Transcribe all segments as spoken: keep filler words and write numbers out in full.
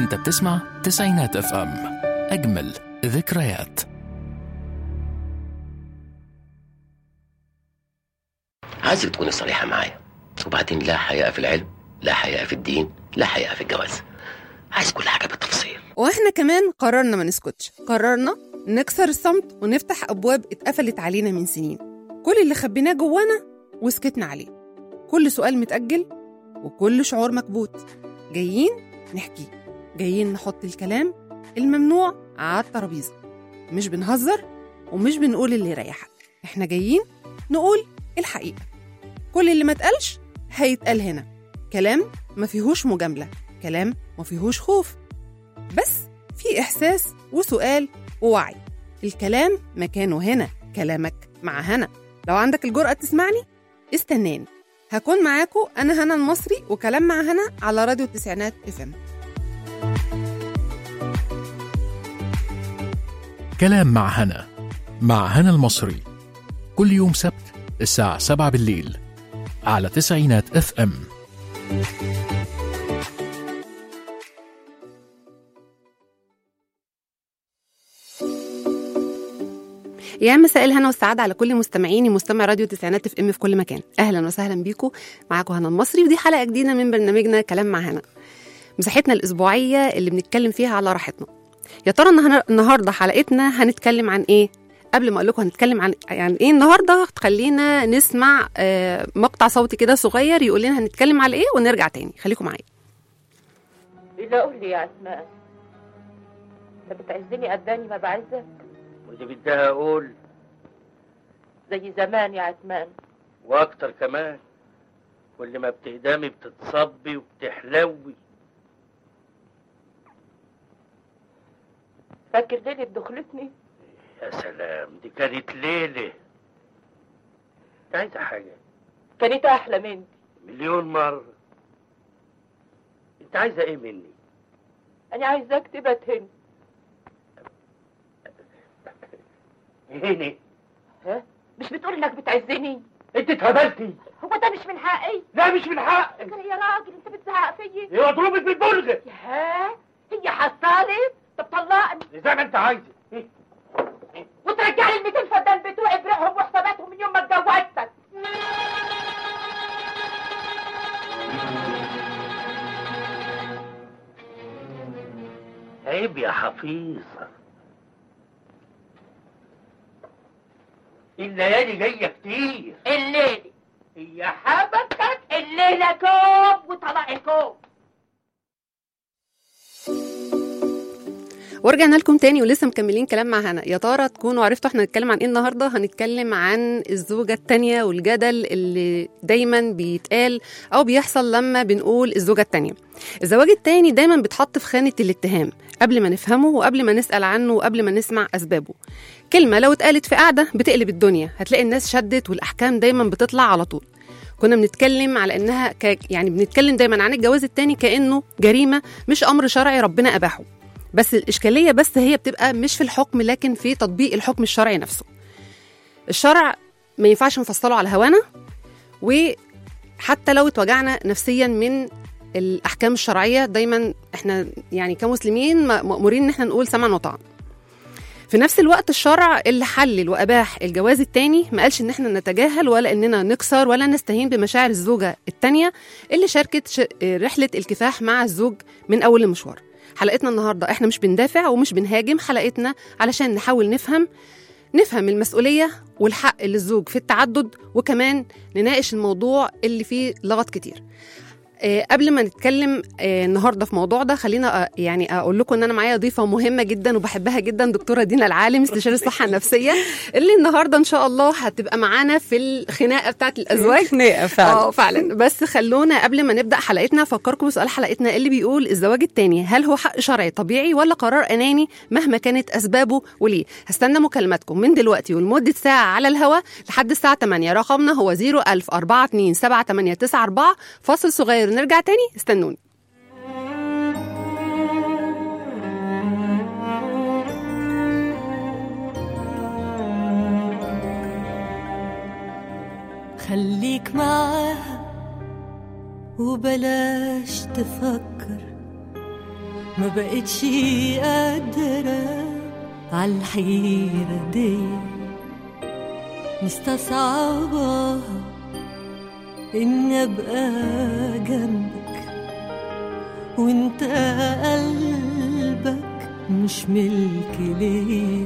انت بتسمع تسعينات اف ام، اجمل ذكريات. عايزك تكوني صريحة معايا، وبعدين لا حياء في العلم، لا حياء في الدين، لا حياء في الجواز. عايز كل حاجة بالتفصيل. واحنا كمان قررنا ما نسكتش، قررنا نكسر الصمت ونفتح أبواب اتقفلت علينا من سنين. كل اللي خبيناه جوانا وسكتنا عليه، كل سؤال متأجل وكل شعور مكبوت، جايين نحكي، جايين نحط الكلام الممنوع على الترابيزة. مش بنهزر ومش بنقول اللي يريحك، احنا جايين نقول الحقيقة. كل اللي ما اتقالش هيتقال هنا، كلام ما فيهوش مجاملة، كلام ما فيهوش خوف، بس في إحساس وسؤال ووعي. الكلام مكانه هنا، كلامك مع هنا. لو عندك الجرأة تسمعني استناني، هكون معاكو أنا هنا المصري، وكلام مع هنا على راديو التسعينات اف ام. كلام مع هنا مع هنا المصري، كل يوم سبت الساعة سبعة بالليل على تسعينات اف ام. يا مساء الهنا والسعادة على كل مستمعيني مستمع راديو تسعينات اف ام في كل مكان. اهلا وسهلا بيكم، معاكم هنا المصري، ودي حلقة جديدة من برنامجنا كلام مع هنا، مساحتنا الأسبوعية اللي بنتكلم فيها على راحتنا. يا ترى النهاردة حلقتنا هنتكلم عن ايه؟ قبل ما اقول لكم هنتكلم عن يعني ايه النهارده، خلينا نسمع آه مقطع صوتي كده صغير يقول لنا هنتكلم على ايه ونرجع تاني. خليكم معايا. إلا قول لي يا أسماء، انت بتعزني قداني ما بعزك؟ ودي بدها اقول زي زمان يا عثمان، واكتر كمان. كل ما بتقدامي بتتصبي وبتحلوي. فاكر ليلة دخلتني؟ يا سلام، دي كانت ليلة. انت عايزة حاجة؟ كانت أحلى مني مليون مرة. انت عايزة ايه مني؟ أنا عايزاك تبقى تهني. هني؟ ها؟ مش بتقول إنك بتعزني؟ انت اتهبلتي. هو ده مش من حقي؟ لا مش من حقك. يا راجل انت بتزعق فيا. ايه اضربك بالبرغ؟ ها؟ هي حصالي؟ طب طلقني زي ما انت عايزة. إيه؟ وترجع لي ال مئتين فدان بتوعي برقهم وحساباتهم من يوم ما اتجوزتك. عيب يا حفيظة، الليالي جاية كتير. الليلة هي حبكت الليلة كوب وطلاق الكوب. ورجعنا لكم تاني ولسه مكملين كلام مع هنا. يا ترى تكونوا عرفتوا احنا هنتكلم عن ايه النهارده؟ هنتكلم عن الزوجة التانية والجدل اللي دايما بيتقال او بيحصل لما بنقول الزوجة التانية. الزواج التاني دايما بيتحط في خانة الاتهام قبل ما نفهمه وقبل ما نسأل عنه وقبل ما نسمع اسبابه. كلمة لو اتقالت في قعدة بتقلب الدنيا، هتلاقي الناس شدت والاحكام دايما بتطلع على طول. كنا بنتكلم على انها ك... يعني بنتكلم دايما عن الجواز التاني كأنه جريمة مش امر شرعي ربنا اباحه، بس الإشكالية بس هي بتبقى مش في الحكم لكن في تطبيق الحكم الشرعي نفسه. الشرع ما ينفعش نفصله على هوانا، وحتى لو اتوجعنا نفسيا من الأحكام الشرعية دايما احنا يعني كمسلمين مأمورين ان احنا نقول سمعا وطاعا. في نفس الوقت الشرع اللي حلل وأباح الجواز التاني ما قالش ان احنا نتجاهل ولا اننا نكسر ولا نستهين بمشاعر الزوجة التانية اللي شاركت رحلة الكفاح مع الزوج من أول المشوار. حلقتنا النهاردة احنا مش بندافع ومش بنهاجم، حلقتنا علشان نحاول نفهم نفهم المسؤولية والحق للزوج في التعدد، وكمان نناقش الموضوع اللي فيه لغط كتير. آه قبل ما نتكلم آه النهارده في موضوع ده، خلينا آه يعني اقول لكم ان انا معايا ضيفه مهمه جدا وبحبها جدا، دكتوره دينا العالم، استشاري الصحه النفسيه، اللي النهارده ان شاء الله هتبقى معانا في الخناقه بتاعه الازواج. خناقه فعلا. اه فعلا. بس خلونا قبل ما نبدا حلقتنا افكركم بسؤال حلقتنا اللي بيقول الزواج التاني هل هو حق شرعي طبيعي ولا قرار اناني مهما كانت اسبابه وليه؟ هستنى مكالماتكم من دلوقتي ولمده ساعه على الهواء لحد الساعه ثمانية. رقمنا هو صفر ألف أربعة اتنين سبعة ثمانية تسعة أربعة. فاصل صغير ونرجع تاني، استنوني. خليك معاها وبلاش تفكر ما بقتش قادرة عالحيرة دي، مستصعبة إني أبقى جنبك وإنت قلبك مش ملك ليه.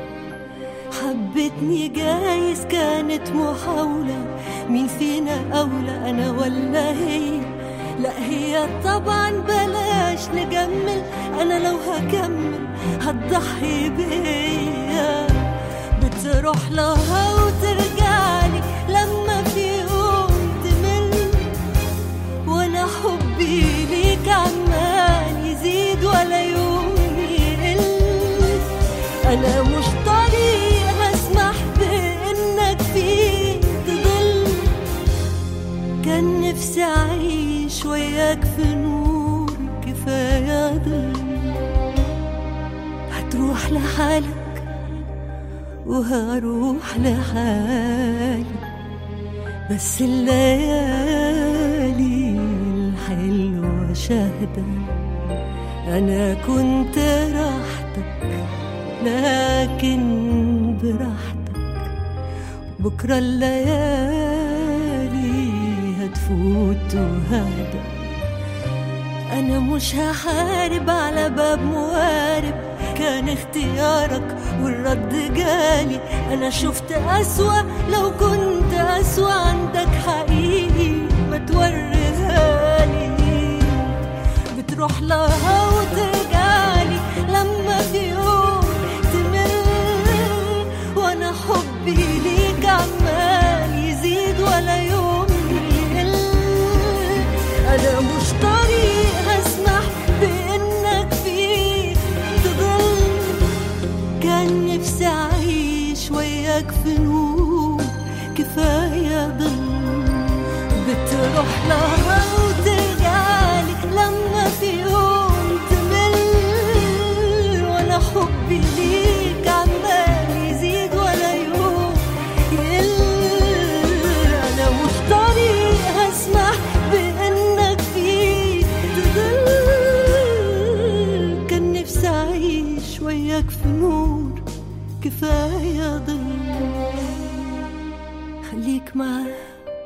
حبتني جايز كانت محاولة، مين فينا أولى أنا ولا هي؟ لا هي طبعا بلاش نجمل، أنا لو هكمل هتضحي بيا. بتروح لها وترجعلي لما في يوم تمل، وانا حبي ليك عمال يزيد ولا يوم يقل. انا مش طريق اسمح بانك فيه تضل، كان نفسي اعيش وياك في نور كفايه ضل. هتروح لحالك وهروح لحالي، بس الليالي الحلوة شاهدة أنا كنت راحتك لكن براحتك. بكرة الليالي هتفوت وهدى. أنا مش هحارب على باب موارب، كان اختيارك والرد جالي. أنا شفت أسوأ، لو كنت أسوأ عندك حقيقي ما توريهالي. بتروح لها وترجعلي لما في يوم تمل، وأنا حبي ليك عمال يزيد ولا يوم يقل. أنا مش طريق هسمح بإنك فيه تضل، كان نفسي أعيش وياك في نور كفاية ضل. بتروح لها وترجعلي لما في يوم تمل، وأنا حبي ليك عمال يزيد ولا يوم يقل. أنا مش طريق هسمح بإنك فيه تضل، كان نفسي أعيش وياك في نور كفاية ضل. خليك معايا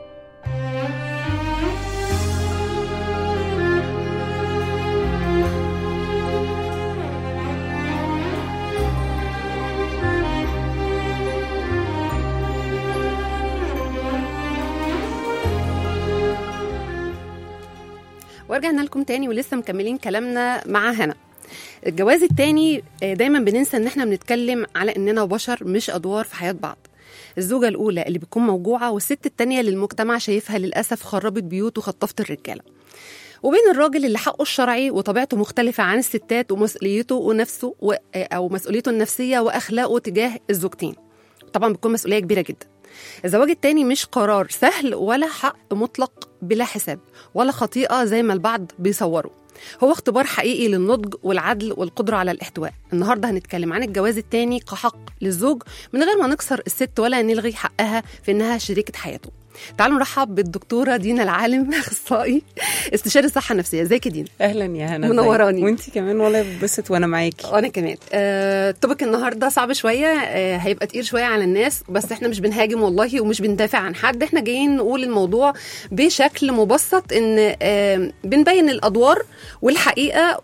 ورجعنا لكم تاني ولسه مكملين كلامنا مع هنا. الجواز التاني دايما بننسى ان احنا بنتكلم على اننا بشر مش ادوار في حياة بعض. الزوجة الاولى اللي بتكون موجوعة، والست التانية اللي المجتمع شايفها للأسف خربت بيوت وخطفت الرجالة، وبين الراجل اللي حقه الشرعي وطبيعته مختلفة عن الستات ومسؤوليته ونفسه و... أو مسؤوليته النفسية وأخلاقه تجاه الزوجتين. طبعا بتكون مسؤولية كبيرة جدا. الزواج التاني مش قرار سهل ولا حق مطلق بلا حساب ولا خطيئة زي ما البعض بيصوروا، هو اختبار حقيقي للنضج والعدل والقدرة على الاحتواء. النهاردة هنتكلم عن الجواز التاني كحق للزوج من غير ما نكسر الست ولا نلغي حقها في إنها شريكة حياته. تعالوا نرحب بالدكتورة دينا العالم، أخصائي استشاري الصحة النفسية. ازيك يا دينا؟ أهلا يا هنا، منوراني. وانتي كمان والله ببسط وأنا معاكي. وأنا كمان. آه، توبك النهاردة صعب شوية، آه، هيبقى تقيل شوية على الناس، بس احنا مش بنهاجم والله ومش بندافع عن حد، احنا جايين نقول الموضوع بشكل مبسط، إن آه بنبين الأدوار والحقيقة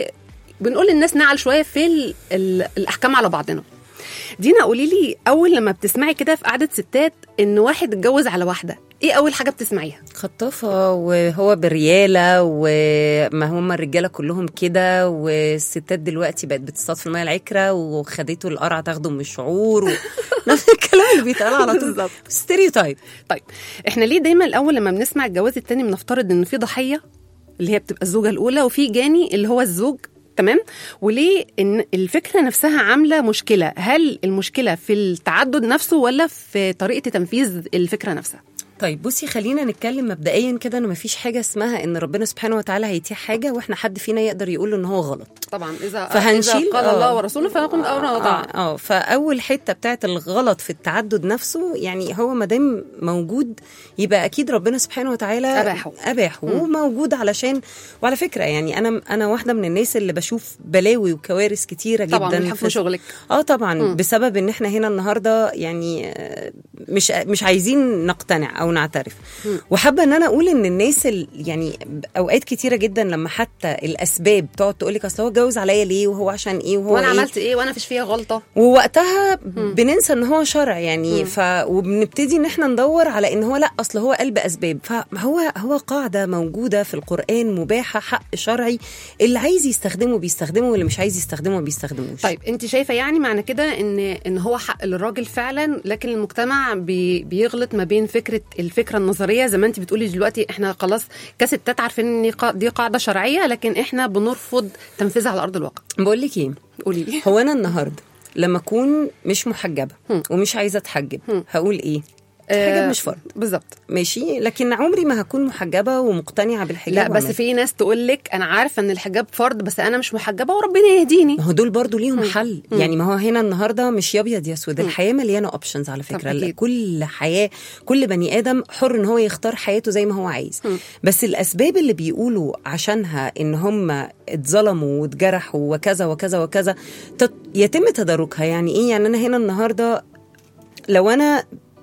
وبنقول للناس نعل شوية في ال ال الأحكام على بعضنا. دينا قولي لي، أول لما بتسمعي كده في قعدة ستات إن واحد اتجوز على واحدة، ايه اول حاجه بتسمعيها؟ خطافه، وهو برياله، وما هم الرجاله كلهم كده، والستات دلوقتي بقت بتصطاد في الميه العكره وخدته القرع تاخده من الشعور و... نفس الكلام اللي بيتقال على طول، ستيريوتايب. طيب احنا ليه دايما الاول لما بنسمع الجواز التاني بنفترض ان في ضحيه اللي هي بتبقى الزوجه الاولى وفي جاني اللي هو الزوج، تمام؟ وليه ان الفكره نفسها عامله مشكله؟ هل المشكله في التعدد نفسه ولا في طريقه تنفيذ الفكره نفسها؟ طيب بصي خلينا نتكلم مبدئيا كده، ان مفيش حاجه اسمها ان ربنا سبحانه وتعالى هيتيح حاجه واحنا حد فينا يقدر يقول ان هو غلط. طبعا اذا فهنشيل إذا قال آه. الله ورسوله فنقوم امرنا وطاعه. اه, آه فاول حته بتاعت الغلط في التعدد نفسه، يعني هو ما دام موجود يبقى اكيد ربنا سبحانه وتعالى اباحه اباحه وموجود علشان. وعلى فكره يعني انا انا واحده من الناس اللي بشوف بلاوي وكوارث كتيره جدا طبعا من حكم شغلك. اه طبعا مم. بسبب ان احنا هنا النهارده يعني مش مش عايزين نقتنع او نعترف. مم. وحابه ان انا اقول ان الناس يعني اوقات كتيره جدا لما حتى الاسباب تقعد تقول لك اصل هو اتجوز عليا ليه وهو عشان ايه وهو وانا إيه؟ عملت ايه وانا فيش فيها غلطه، ووقتها مم. بننسى ان هو شرع يعني. مم. ف وبنبتدي ان احنا ندور على ان هو لا اصل هو قلب اسباب. فهو هو قاعده موجوده في القران مباحه، حق شرعي، اللي عايز يستخدمه بيستخدمه واللي مش عايز يستخدمه ما بيستخدموش. طيب انت شايفه يعني معنى كده ان ان هو حق للراجل فعلا، لكن المجتمع بي بيغلط ما بين فكره الفكره النظريه زي ما انت بتقولي دلوقتي، احنا خلاص كستات عارفين ان دي قاعده شرعيه لكن احنا بنرفض تنفيذها على ارض الواقع. بقول لك ايه، قولي لي. هو انا النهارده لما اكون مش محجبه هم. ومش عايزه اتحجب هم. هقول ايه؟ آه الحجاب مش فرض بالظبط، ماشي، لكن عمري ما هكون محجبه ومقتنعه بالحجاب. لا بس وعمل. في ناس تقول لك انا عارفه ان الحجاب فرض بس انا مش محجبه وربنا يهديني. ما هو دول برضو ليهم مم. حل. مم. يعني ما هو هنا النهارده مش يا ابيض يا اسود، مم. الحياه مليانه اوبشنز على فكره. أكيد. كل حياه كل بني ادم حر ان هو يختار حياته زي ما هو عايز. مم. بس الاسباب اللي بيقولوا عشانها ان هم اتظلموا واتجرحوا وكذا وكذا وكذا تت... يتم تداركها. يعني ايه؟ يعني انا هنا النهارده لو انا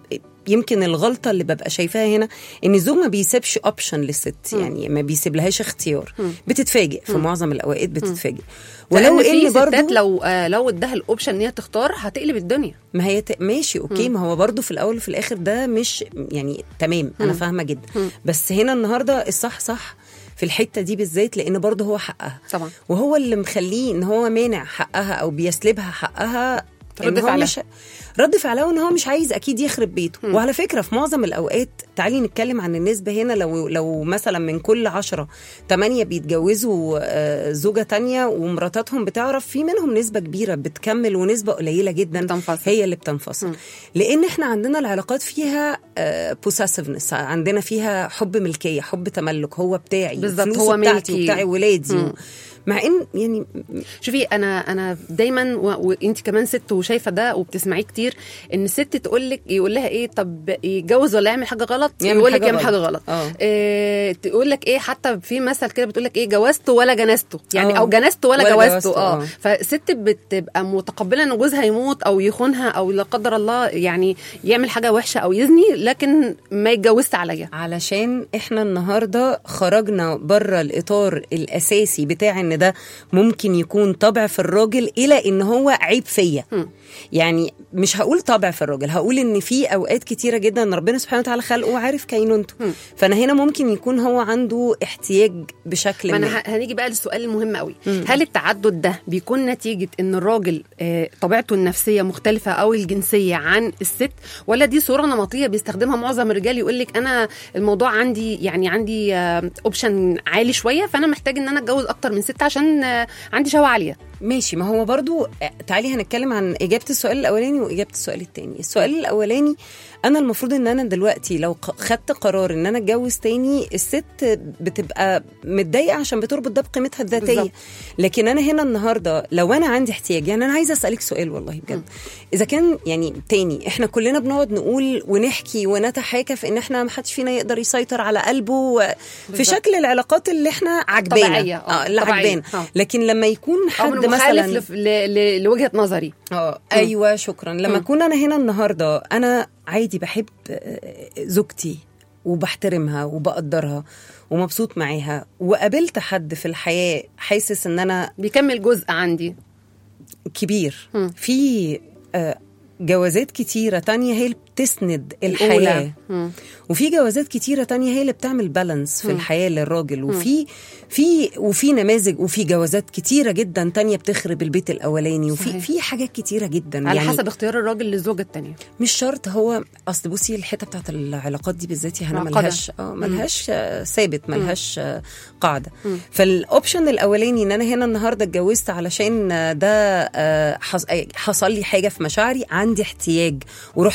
يمكن الغلطه اللي ببقى شايفاها هنا ان الزوج ما بيسيبش اوبشن للست، م. يعني ما بيسيب لهاش اختيار، م. بتتفاجئ في م. معظم الاوقات بتتفاجئ. ولو ان برضو لو آه لو ادها الاوبشن ان هي تختار هتقلب الدنيا. ما هي ت... ماشي اوكي. م. ما هو برضو في الاول وفي الاخر ده مش يعني تمام. م. انا فاهمه جدا. م. بس هنا النهارده الصح صح في الحته دي بالذات، لان برضو هو حقها طبعا، وهو اللي مخليه ان هو مانع حقها او بيسلبها حقها. رد فعلها مش... رد فعله ان هو مش عايز اكيد يخرب بيته. م. وعلى فكره في معظم الاوقات تعالي نتكلم عن النسبه هنا، لو لو مثلا من كل عشرة تمانية بيتجوزوا آه زوجه تانية ومراتاتهم بتعرف، في منهم نسبه كبيره بتكمل ونسبه قليله جدا بتنفصل. هي اللي بتنفصل. م. لان احنا عندنا العلاقات فيها بوسيسفنس، آه عندنا فيها حب ملكيه، حب تملك، هو بتاعي بالظبط، هو بتاعتي ملكي وبتاعي ولادي. م. مع ان يعني شوفي انا انا دايما وانت كمان ست وشايفه ده وبتسمعيه كتير، ان الست تقول لك يقول لها ايه طب يتجوز ولا يعمل حاجه غلط، يقول لك يعمل حاجه غلط. إيه تقول لك ايه، حتى في مثل كده بتقول لك ايه جوزته ولا جنسته، يعني أوه. او جنسته ولا, ولا جوزته. اه فالست بتبقى متقبله ان جوزها يموت او يخونها او لا قدر الله يعني يعمل حاجه وحشه او يزني، لكن ما يتجوزش عليا. علشان احنا النهارده خرجنا بره الاطار الاساسي بتاع ان ده ممكن يكون طبع في الراجل الى ان هو عيب فيا. م. يعني مش هقول طبع في الراجل، هقول ان في اوقات كتيره جدا ربنا سبحانه وتعالى خلقه وعارف كينونته. م. فانا هنا ممكن يكون هو عنده احتياج بشكل ما. ما هنيجي بقى للسؤال المهم قوي. م. هل التعدد ده بيكون نتيجه ان الراجل آه طبيعته النفسيه مختلفه او الجنسيه عن الست، ولا دي صوره نمطيه بيستخدمها معظم الرجال؟ يقول لك انا الموضوع عندي يعني عندي آه اوبشن عالي شويه، فانا محتاج ان انا اتجوز اكتر من ست عشان آه عندي شهوه عاليه. ماشي. ما هو برضو تعالي هنتكلم عن إجابة السؤال الأولاني وإجابة السؤال التاني. السؤال الأولاني، أنا المفروض إن أنا دلوقتي لو خدت قرار إن أنا أتجوز تاني، الست بتبقى متضايقة عشان بتربط ده بقيمتها الذاتية. بالزبط. لكن أنا هنا النهاردة لو أنا عندي احتياج، يعني أنا عايزة أسألك سؤال والله بجد. م. إذا كان يعني تاني إحنا كلنا بنقعد نقول ونحكي ونتحاكى في إن إحنا محدش فينا يقدر يسيطر على قلبه في بالزبط. شكل العلاقات اللي إحنا عجبانا، آه اللي عجبانا. لكن لما يكون حد مثلا لف... ل... ل... لوجهة نظري اه ايوه شكرا. لما اكون انا هنا النهارده انا عادي بحب زوجتي وبحترمها وبقدرها ومبسوط معاها، وقابلت حد في الحياه حاسس ان انا بيكمل جزء عندي كبير م. في جوازات كتيره تانية هي اللي بتسند الحياه، وفي جوازات كتيره تانية هي اللي بتعمل بالانس في م. الحياه للراجل، وفي في وفي نماذج وفي جوازات كتيره جدا تانية بتخرب البيت الاولاني، وفي في حاجات كتيره جدا على يعني حسب اختيار الراجل للزوجه الثانيه. مش شرط هو اصل بصي الحته بتاعت العلاقات دي بالذات هنا ملهاش اه ملهاش ثابت، ملهاش قاعده. م. فالاوبشن الاولاني ان انا هنا النهارده اتجوزت علشان ده حصل لي حاجه في مشاعري، عندي احتياج ورحت البيه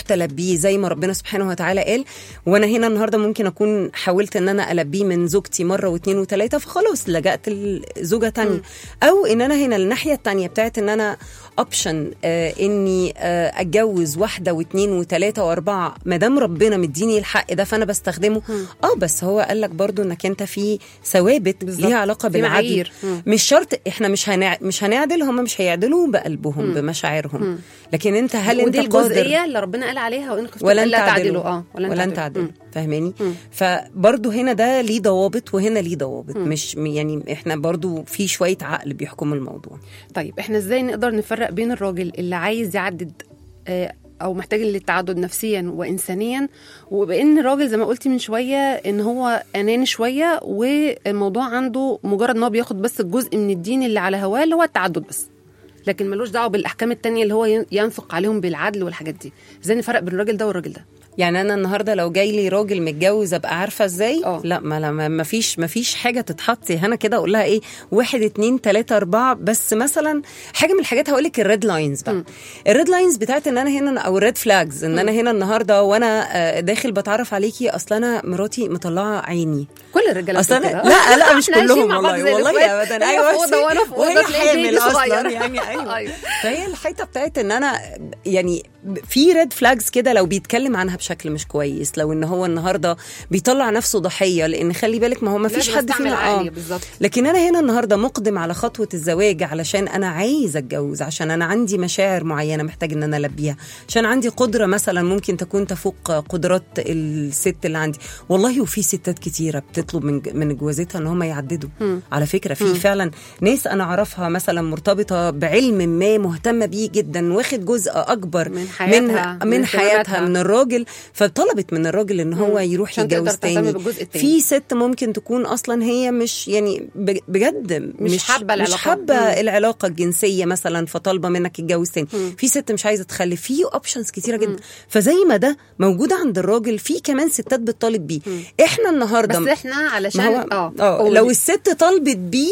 البي زي ما ربنا سبحانه وتعالى قال، وانا هنا النهارده ممكن اكون حاولت ان انا البيه من زوجتي مره واثنين وثلاثه فخلاص لجأت لزوجه تانية، او ان انا هنا الناحيه التانية بتاعت ان انا اوبشن آه اني آه اتجوز واحده واثنين وثلاثه واربعه ما دام ربنا مديني الحق ده فانا بستخدمه. اه بس هو قال لك برضو انك انت في ثوابت ليها علاقه بالعدل، مش شرط احنا مش هنع... مش هنعدل، هم مش هيعدلوا بقلبهم مم. بمشاعرهم مم. لكن انت هل انت قادر، ودي الجزئيه اللي ربنا قال عليها وان خفتم ولا الا تعدلوا اه ولا انت تعدلوا، فاهماني؟ فبرضو هنا ده ليه ضوابط وهنا ليه ضوابط، مش يعني احنا برضو في شويه عقل بيحكم الموضوع. طيب احنا ازاي نقدر نفرق بين الراجل اللي عايز يعدد آه او محتاج للتعدد نفسيا وانسانيا، وبان الراجل زي ما قلتي من شويه ان هو اناني شويه والموضوع عنده مجرد ان هو بياخد بس الجزء من الدين اللي على هواه اللي هو التعدد بس، لكن ملوش دعوه بالاحكام التانية اللي هو ينفق عليهم بالعدل والحاجات دي. ازاي نفرق بين الراجل ده والراجل ده؟ يعني انا النهارده لو جاي لي راجل متجوز ابقى عارفه ازاي؟ أوه. لا ما ما فيش ما فيش حاجه تتحط هنا كده اقول لها ايه واحد اتنين تلاته اربعه، بس مثلا حاجه من الحاجات هقول لك الريد لاينز بقى. الريد لاينز بتاعت ان انا هنا او الريد فلاجز ان م. انا هنا النهارده وانا داخل بتعرف عليكي اصل انا مراتي مطلعه عيني. كل الرجاله اصلا لا لا مش كلهم والله والله ابدا. ايوه وانا في اوضه حامل اصلا يعني ايوه. فهي الحته بتاعت ان انا يعني في ريد فلاجز كده لو بيتكلم عنها بشكل مش كويس، لو ان هو النهارده بيطلع نفسه ضحيه، لان خلي بالك ما هو ما فيش حد فينا اه لكن انا هنا النهارده مقدم على خطوه الزواج علشان انا عايز اتجوز، عشان انا عندي مشاعر معينه محتاج ان انا البيها، عشان عندي قدره مثلا ممكن تكون تفوق قدرات الست اللي عندي. والله وفي ستات كتيره بتطلب من من جوازتها ان هم يعددوا. م. على فكره في م. فعلا ناس انا اعرفها مثلا مرتبطه بعلم ما مهتمه بيه جدا، واخد جزء اكبر من حياتها من, من حياتها من الراجل، فطلبت من الراجل ان هو يروح يتجوز تاني. في ست ممكن تكون اصلا هي مش يعني بجد مش, مش حابه العلاقه مش حابه العلاقه الجنسيه مثلا، فطالبه منك تتجوز تاني. مم. في ست مش عايزه تخلف، في اوبشنز كتيره جدا. مم. فزي ما ده موجود عند الراجل في كمان ستات بتطالب بيه. مم. احنا النهارده بس احنا علشان اه لو الست طالبت بيه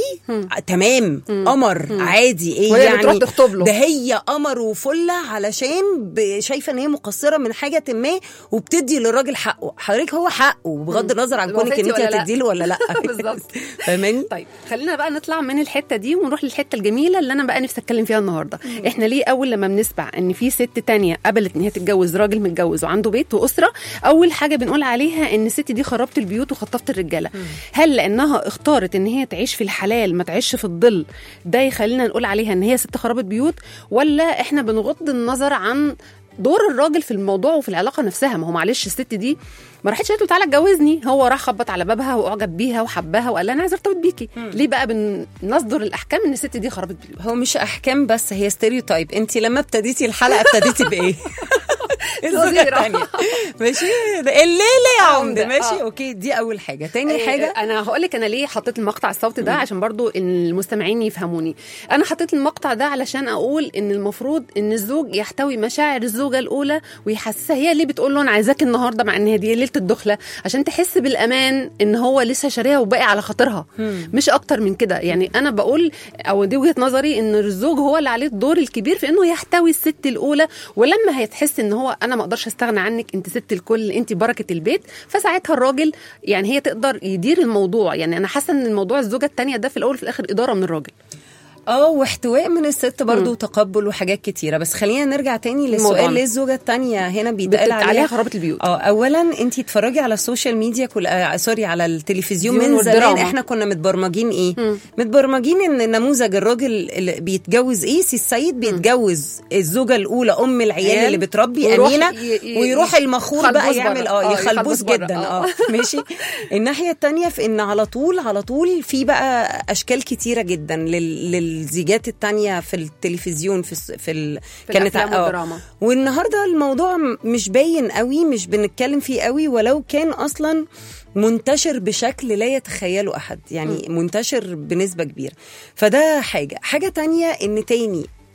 تمام قمر عادي ايه يعني ده هي قمر وفله علشان شايفه ان هي مقصره من حاجه ما وبتدي للراجل حقه. حضرتك هو حقه بغض النظر عن كونك ان انت هتدي له ولا لا. بالظبط فاهماني؟ طيب خلينا بقى نطلع من الحته دي ونروح للحته الجميله اللي انا بقى نفسي اتكلم فيها النهارده. احنا ليه اول لما بنسمع ان في ست تانية قبلت ان هي تتجوز راجل متجوز وعنده بيت واسره، اول حاجه بنقول عليها ان الست دي خربت البيوت وخطفت الرجاله. هل لانها اختارت ان هي تعيش في الحلال ما تعيش في الظل ده يخلينا نقول عليها ان هي ست خربت بيوت، ولا احنا بنغض النظر عن دور الراجل في الموضوع وفي العلاقه نفسها؟ ما هو معلش الست دي ما راحتش قالت له تعالى اتجوزني، هو راح خبط على بابها واعجب بيها وحبها وقال لها انا عايزه ارتبط بيكي. مم. ليه بقى بنصدر الاحكام ان الست دي خربت بيوت؟ هو مش احكام بس، هي ستيريوتايب. انت لما ابتديتي الحلقه ابتديتي بايه؟ الزوجة الثانية ماشي الليلة يا عمد ماشي آه. اوكي دي اول حاجة. تاني حاجة انا هقول لك انا ليه حطيت المقطع الصوتي ده عشان برضو المستمعين يفهموني. انا حطيت المقطع ده علشان اقول ان المفروض ان الزوج يحتوي مشاعر الزوجة الاولى ويحسسها هي ليه بتقول له انا عايزاك النهارده مع ان هي دي ليلة الدخلة، عشان تحس بالامان ان هو لسه شاريها وباقي على خاطرها، مش اكتر من كده. يعني انا بقول او دي وجهة نظري ان الزوج هو اللي عليه الدور الكبير في انه يحتوي الست الاولى، ولما هيتحس ان هو انا ما اقدرش استغنى عنك، انت ست الكل، انت بركه البيت، فساعتها الراجل يعني هي تقدر يدير الموضوع. يعني انا حاسه ان الموضوع الزوجه الثانيه ده في الاول وفي الاخر اداره من الراجل اه واحتواء من الست برضو وتقبل وحاجات كتيره. بس خلينا نرجع تاني للسؤال ليه الزوجه الثانيه هنا بيتقال عليها, عليها خرابه البيوت. اه اولا انت تتفرجي على السوشيال ميديا كل آه سوري على التلفزيون من زمان احنا كنا متبرمجين ايه مم. متبرمجين ان نموذج الراجل اللي بيتجوز ايه سي السيد بيتجوز الزوجه الاولى ام العيال اللي بتربي امينه ي... ويروح المخور بقى يعمل اه يخلبوس جدا اه ماشي. الناحيه الثانيه في ان على طول على طول في بقى اشكال كتيره جدا لل, لل الزيجات التانية في التلفزيون في في, ال... في كانت اه والنهارده الموضوع مش باين قوي، مش بنتكلم فيه قوي، ولو كان اصلا منتشر بشكل لا يتخيله احد، يعني م. منتشر بنسبة كبيرة. فده حاجة حاجة تانية ان تاني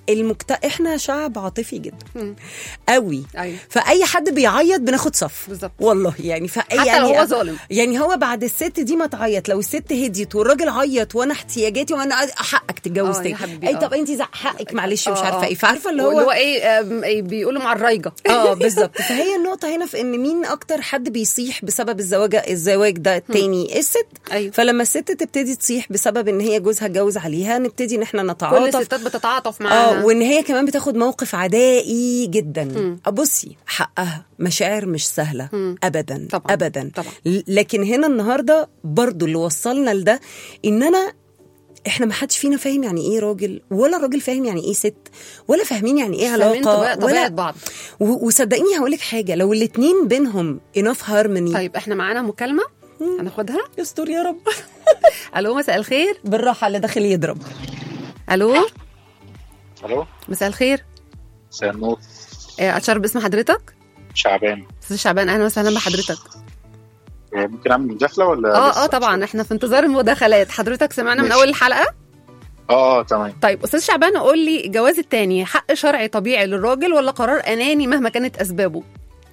المكت... احنا شعب عاطفي جدا مم. قوي. أيوة. فاي حد بيعيط بناخد صف بالظبط. والله يعني فأي حتى يعني لو هو ظالم. يعني هو بعد الست دي ما تعيط، لو الست هديت والراجل عيط وانا احتياجاتي وانا حقك تتجوز آه تاني، اي آه. طب انت حقك معلش مش آه عارفه آه. ايه، فعارفه اللي واللي هو هو ايه آم، بيقولوا مع الرايجه. اه بالظبط. فهي النقطه هنا في ان مين اكتر حد بيصيح بسبب الزواج الزواج ده التاني الست. أيوة. فلما الست تبتدي تصيح بسبب ان هي جوزها اتجوز عليها نبتدي ان احنا كل نتعاطف. الستات بتتعاطف معاها. اه وان هي كمان بتاخد موقف عدائي جدا. مم. بصي حقها مشاعر مش سهله. مم. ابدا طبعا. ابدا طبعا. ل- لكن هنا النهارده برضو اللي وصلنا لده ان انا احنا ما حدش فينا فاهم يعني ايه راجل، ولا راجل فاهم يعني ايه ست، ولا فاهمين يعني ايه فاهمين علاقه، طبيعة- طبيعة ولا بعض. و- وصدقيني هقولك حاجه، لو الاتنين بينهم enough harmony. طيب احنا معانا مكالمه هناخدها. يستر يا رب. الو مساء الخير. بالراحه اللي داخل يضرب. الو الو مساء الخير. مساء النور. آه، اتشرف باسم حضرتك. شعبان. استاذ شعبان اهلا وسهلا بحضرتك. آه، ممكن اعمل مداخله ولا اه لسه؟ اه طبعا احنا في انتظار المداخلات. حضرتك سمعنا من ماشي. اول الحلقه. اه اه تمام. طيب استاذ شعبان قول لي، الجواز التاني حق شرعي طبيعي للراجل ولا قرار اناني مهما كانت اسبابه؟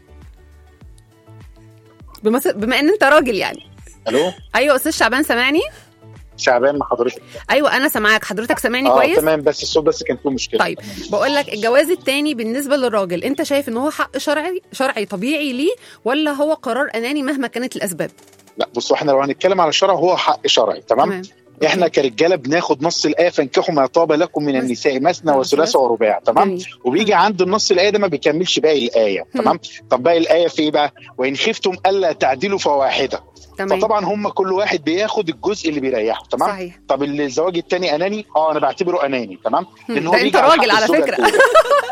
بمس... بما ان انت راجل يعني. الو ايوه استاذ شعبان سامعني؟ شعبان مع حضرتك. ايوه انا سامعاك. حضرتك سامعني اه كويس؟ تمام، بس الصوت بس كان فيه مشكله. طيب بقول لك، الجواز التاني بالنسبه للراجل انت شايف ان هو حق شرعي شرعي طبيعي ليه ولا هو قرار اناني مهما كانت الاسباب؟ لا بصوا، احنا لو هنتكلم على الشرع هو حق شرعي تمام. تمام. احنا كرجاله بناخد نص الايه فانكحوا ما طاب لكم من النساء مثنى وثلاث ورباع تمام. جميل. وبيجي عند النص الايه ده ما بيكملش باقي الايه تمام. طب باقي الايه في ايه بقى؟ وان خفتم الا تعدلوا فواحده. تمام. فطبعا هم كل واحد بياخد الجزء اللي بيريحه تمام. صحيح. طب الزواج الثاني اناني، اه انا بعتبره اناني تمام. لان هو ده انت بيجي على راجل حق على الزوجة فكره. الأولى.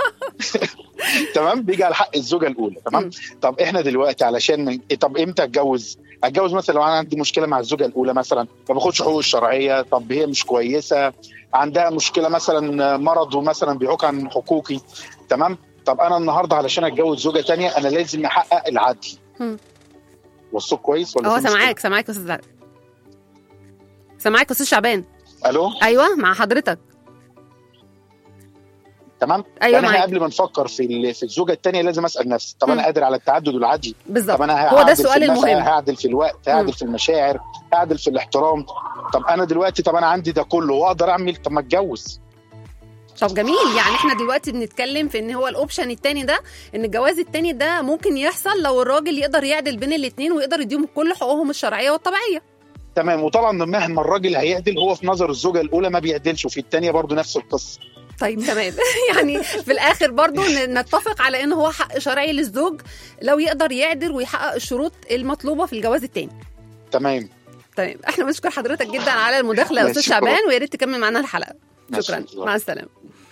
تمام، بيجي على حق الزوجه الاولى تمام. مم. طب احنا دلوقتي علشان من... طب امتى اتجوز؟ اتجوز مثلا لو انا عندي مشكله مع الزوجه الاولى مثلا ما باخدش حقوق الشرعيه، طب هي مش كويسه، عندها مشكله مثلا مرض ومثلا بيعوق عن حقوقي تمام. طب انا النهارده علشان اتجوز زوجه تانية انا لازم احقق العدل. مم. والصوت كويس ولا اه في مشكلة؟ سامعاك سامعاك يا استاذ سامعاك يا استاذ شعبان. الو ايوه مع حضرتك. تمام. أيوة يعني احنا معاك. قبل ما نفكر في ال- في الزوجه الثانيه لازم اسال نفسي، طب مم. انا قادر على التعدد والعدل؟ بالظبط، طب انا هو ده هعدل السؤال في النفقة، المهم. هعدل في الوقت، هعدل في المشاعر، هعدل في الاحترام. طب انا دلوقتي طب انا عندي ده كله واقدر اعمل، طب ما اتجوز. طب جميل، يعني احنا دلوقتي بنتكلم في ان هو الاوبشن التاني ده، ان الجواز التاني ده ممكن يحصل لو الراجل يقدر يعدل بين الاثنين ويقدر يديهم كل حقوقهم الشرعيه والطبيعيه. تمام. وطبعا مهما الراجل هيعدل هو في نظر الزوجه الاولى ما بيعدلش، وفي الثانيه برضو نفس القصه. طيب تمام. يعني في الاخر برضو ن- نتفق على ان هو حق شرعي للزوج لو يقدر يعدل ويحقق الشروط المطلوبه في الجواز التاني. تمام. طيب احنا بنشكر حضرتك جدا على المداخله يا استاذ ماشي، شعبان، ويا ريت تكمل معانا الحلقه. ماشي، شكرا، شكرا. مع السلامه.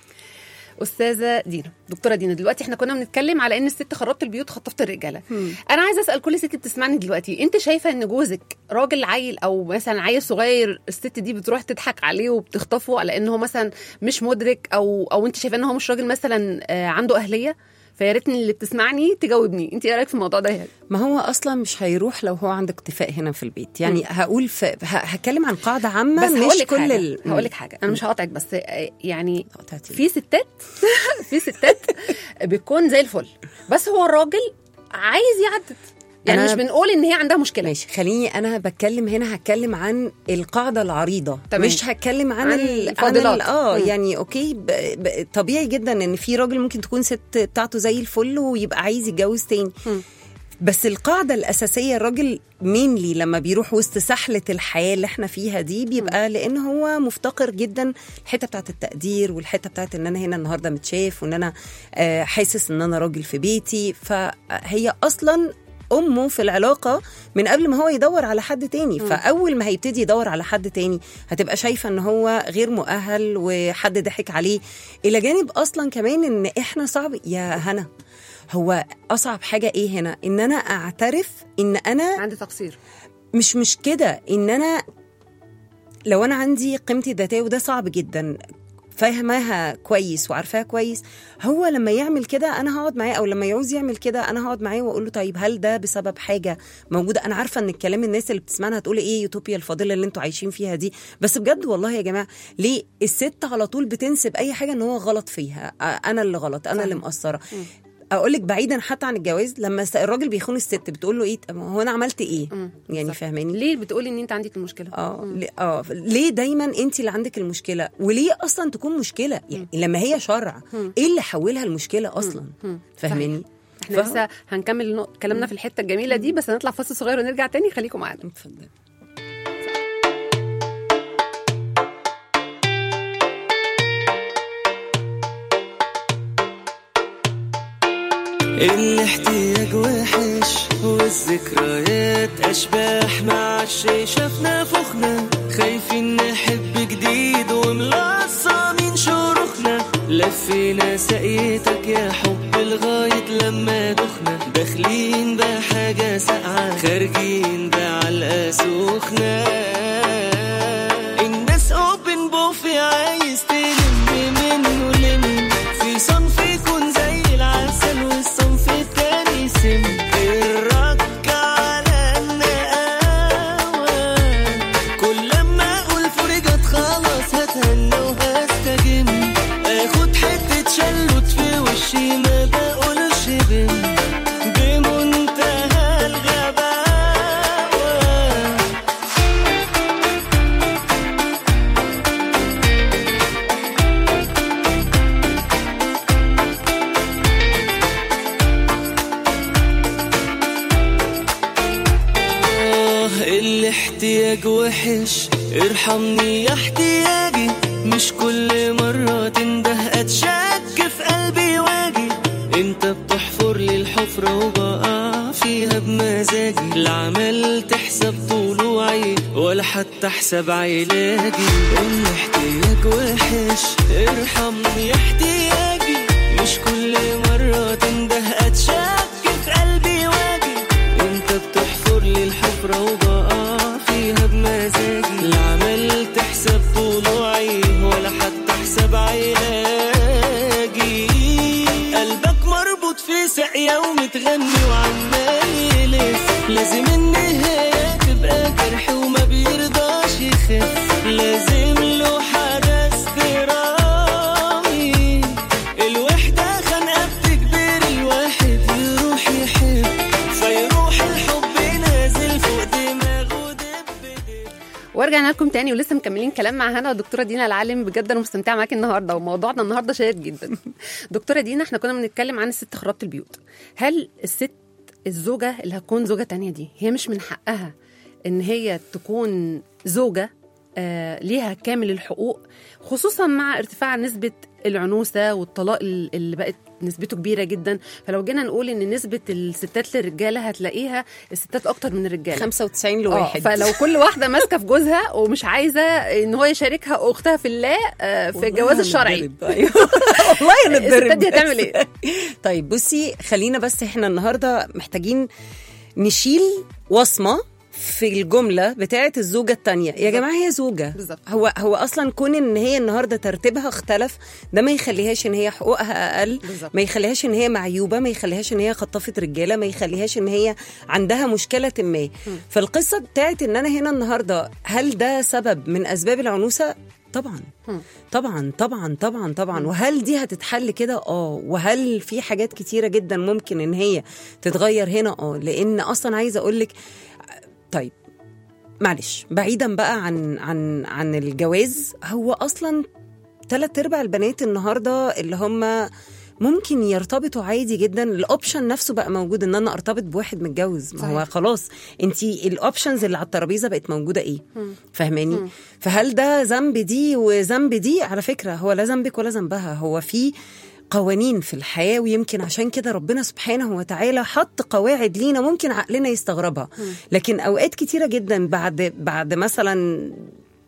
استاذه دينا، دكتوره دينا، دلوقتي احنا كنا بنتكلم على ان الست خربت البيوت خطفت الرجاله. انا عايزه اسال كل ست بتسمعني دلوقتي، انت شايفه ان جوزك راجل عيل او مثلا عيل صغير الست دي بتروح تضحك عليه وبتخطفه على انه مثلا مش مدرك، او او انت شايفه ان هو مش راجل مثلا آه، عنده اهليه؟ فيا ريتني اللي بتسمعني تجاوبني، انت ايه رايك في الموضوع ده؟ يعني ما هو اصلا مش هيروح لو هو عنده اكتفاء هنا في البيت. يعني م. هقول في ه- هتكلم عن قاعده عامه، بس مش هقول كل لك ال... هقول لك حاجه، انا مش هقاطعك بس آه، يعني قطعتي. في ستات في ستات بتكون زي الفل، بس هو الراجل عايز يعدد. يعني أنا- مش بنقول ان هي عندها مشكله. ماشي، خليني انا بتكلم هنا، هتكلم عن القاعده العريضه، تمام. مش هتكلم عن, عن ال... عن الفاضلات. ال... اه مم. يعني اوكي ب... ب... طبيعي جدا ان في راجل ممكن تكون ست بتاعته زي الفل ويبقى عايز يتجوز تاني. مم. بس القاعده الاساسيه، الراجل مينلي لما بيروح وسط سحله الحياه اللي احنا فيها دي بيبقى لان هو مفتقر جدا الحته بتاعت التقدير، والحته بتاعت ان انا هنا النهارده متشاف، وان انا آه حاسس ان انا راجل في بيتي. فهي اصلا أمه في العلاقة من قبل ما هو يدور على حد تاني. م. فأول ما هيبتدي يدور على حد تاني هتبقى شايفة أنه هو غير مؤهل وحد ضحك عليه. إلى جانب أصلا كمان أن إحنا صعب يا هنا، هو أصعب حاجة إيه هنا؟ إن أنا أعترف إن أنا عندي تقصير. مش مش كده، إن أنا لو أنا عندي قيمتي الذاتية، وده صعب جدا فاهماها كويس وعارفاها كويس، هو لما يعمل كده انا هقعد معاه، او لما يعوز يعمل كده انا هقعد معاه واقول له طيب هل ده بسبب حاجه موجوده؟ انا عارفه ان الكلام الناس اللي بتسمعنا هتقول ايه يوتوبيا الفاضله اللي انتوا عايشين فيها دي، بس بجد والله يا جماعه ليه الست على طول بتنسب اي حاجه ان هو غلط فيها، انا اللي غلط، انا اللي مقصره. اقول لك بعيدا حتى عن الجواز، لما الراجل بيخون الست بتقول له ايه؟ هو انا عملت ايه؟ مم. يعني فاهماني ليه بتقولي ان انت عندك المشكله؟ اه ليه اه ليه دايما انت اللي عندك المشكله؟ وليه اصلا تكون مشكله؟ يعني مم. لما هي شرع مم. ايه اللي حولها المشكله اصلا؟ فاهماني؟ احنا ف... لسه هنكمل كلامنا في الحته الجميله دي، بس هنطلع فاصل صغير ونرجع تاني، خليكم معانا. اتفضل. الاحتياج وحش والذكريات أشباح، مع الشي شافنا فخنا، خايفين نحب جديد وملصمين شروخنا، لفينا سقيتك يا حب لغاية لما دخنا، داخلين بحاجة ساقعة خارجين بعلقة سخنة، الناس اوبن بوفي عايز تلم منه لم، في صنف يكون زي العسل والصنف التاني سم، الرك على النقاوة، كل لما اقول فرجت خلاص هتهنى وهستجم، اخد حتة شلوت في وشي ما بقولش بم، بمنتهى الغباوة. الاحتياج وحش ارحمني يا احتياجي، مش كل مرة تنده اتشك في قلبي واجي، انت بتحفر لي الحفرة وبقع فيها بمزاجي، لا عملت حساب طلوعي ولا حتى حساب علاجي، الاحتياج وحش ارحمني يا احتياجي، مش كل مرة تنده اتشك في قلبي واجي، انت بتحفر لي الحفرة وبقع فيها بمزاجي، لا عملت حساب طلوعي ولا حتى حساب علاجي، قلبك مربوط في ساقية ومتغني وعمال يلف، لازم النهاية تبقى جرح وما بيرضاش يخف، لازم له حدث درامي، الوحدة خنقة بتجبر الواحد يروح يحب، فيروح الحب نازل فوق دماغه دب دب. ورجعنا لكم تاني ولسه مكملين كلام مع هنا والدكتوره دينا العالم. بجد انا مستمتعه معاكي النهارده وموضوعنا النهارده شيق جدا. دكتوره دينا، احنا كنا بنتكلم عن الست خرابة البيوت. هل الست الزوجه اللي هتكون زوجه تانية دي هي مش من حقها ان هي تكون زوجه آه ليها كامل الحقوق، خصوصا مع ارتفاع نسبه العنوسه والطلاق اللي بقت نسبته كبيره جدا؟ فلو جينا نقول ان نسبه الستات للرجاله هتلاقيها الستات اكتر من الرجاله خمسة وتسعين لواحد. فلو كل واحده ماسكه في جوزها ومش عايزه ان هو يشاركها اختها في الله في الجواز الشرعي، والله نتضرب. الستات دي هتعمل ايه؟ طيب بصي، خلينا بس احنا النهارده محتاجين نشيل وصمه في الجملة بتاعة الزوجة التانية. يا جماعة هي زوجة بالزبط. هو هو أصلا كون إن هي النهاردة ترتيبها اختلف، ده ما يخليهاش إن هي حقوقها أقل بالزبط. ما يخليهاش إن هي معيوبة، ما يخليهاش إن هي خطافة رجالة، ما يخليهاش إن هي عندها مشكلة ما. فالقصة بتاعة إن أنا هنا النهاردة هل ده سبب من أسباب العنوسة؟ طبعا طبعا طبعا طبعا طبعا. وهل دي هتتحل كده؟ اه. وهل في حاجات كتيرة جدا ممكن إن هي تتغير هنا؟ اه. لأن أصلا عايزة أقولك، طيب معلش، بعيدا بقى عن عن عن الجواز، هو اصلا ثلاث ارباع البنات النهارده اللي هم ممكن يرتبطوا عادي جدا، الاوبشن نفسه بقى موجود ان انا ارتبط بواحد متجوز. ما هو خلاص انتي الاوبشنز اللي على الترابيزه بقت موجوده ايه، فاهماني؟ فهل ده ذنب دي وذنب دي؟ على فكره هو لا ذنبك ولا ذنبها، هو في قوانين في الحياة، ويمكن عشان كده ربنا سبحانه وتعالى حط قواعد لينا ممكن عقلنا يستغربها. لكن أوقات كتيرة جدا بعد بعد مثلا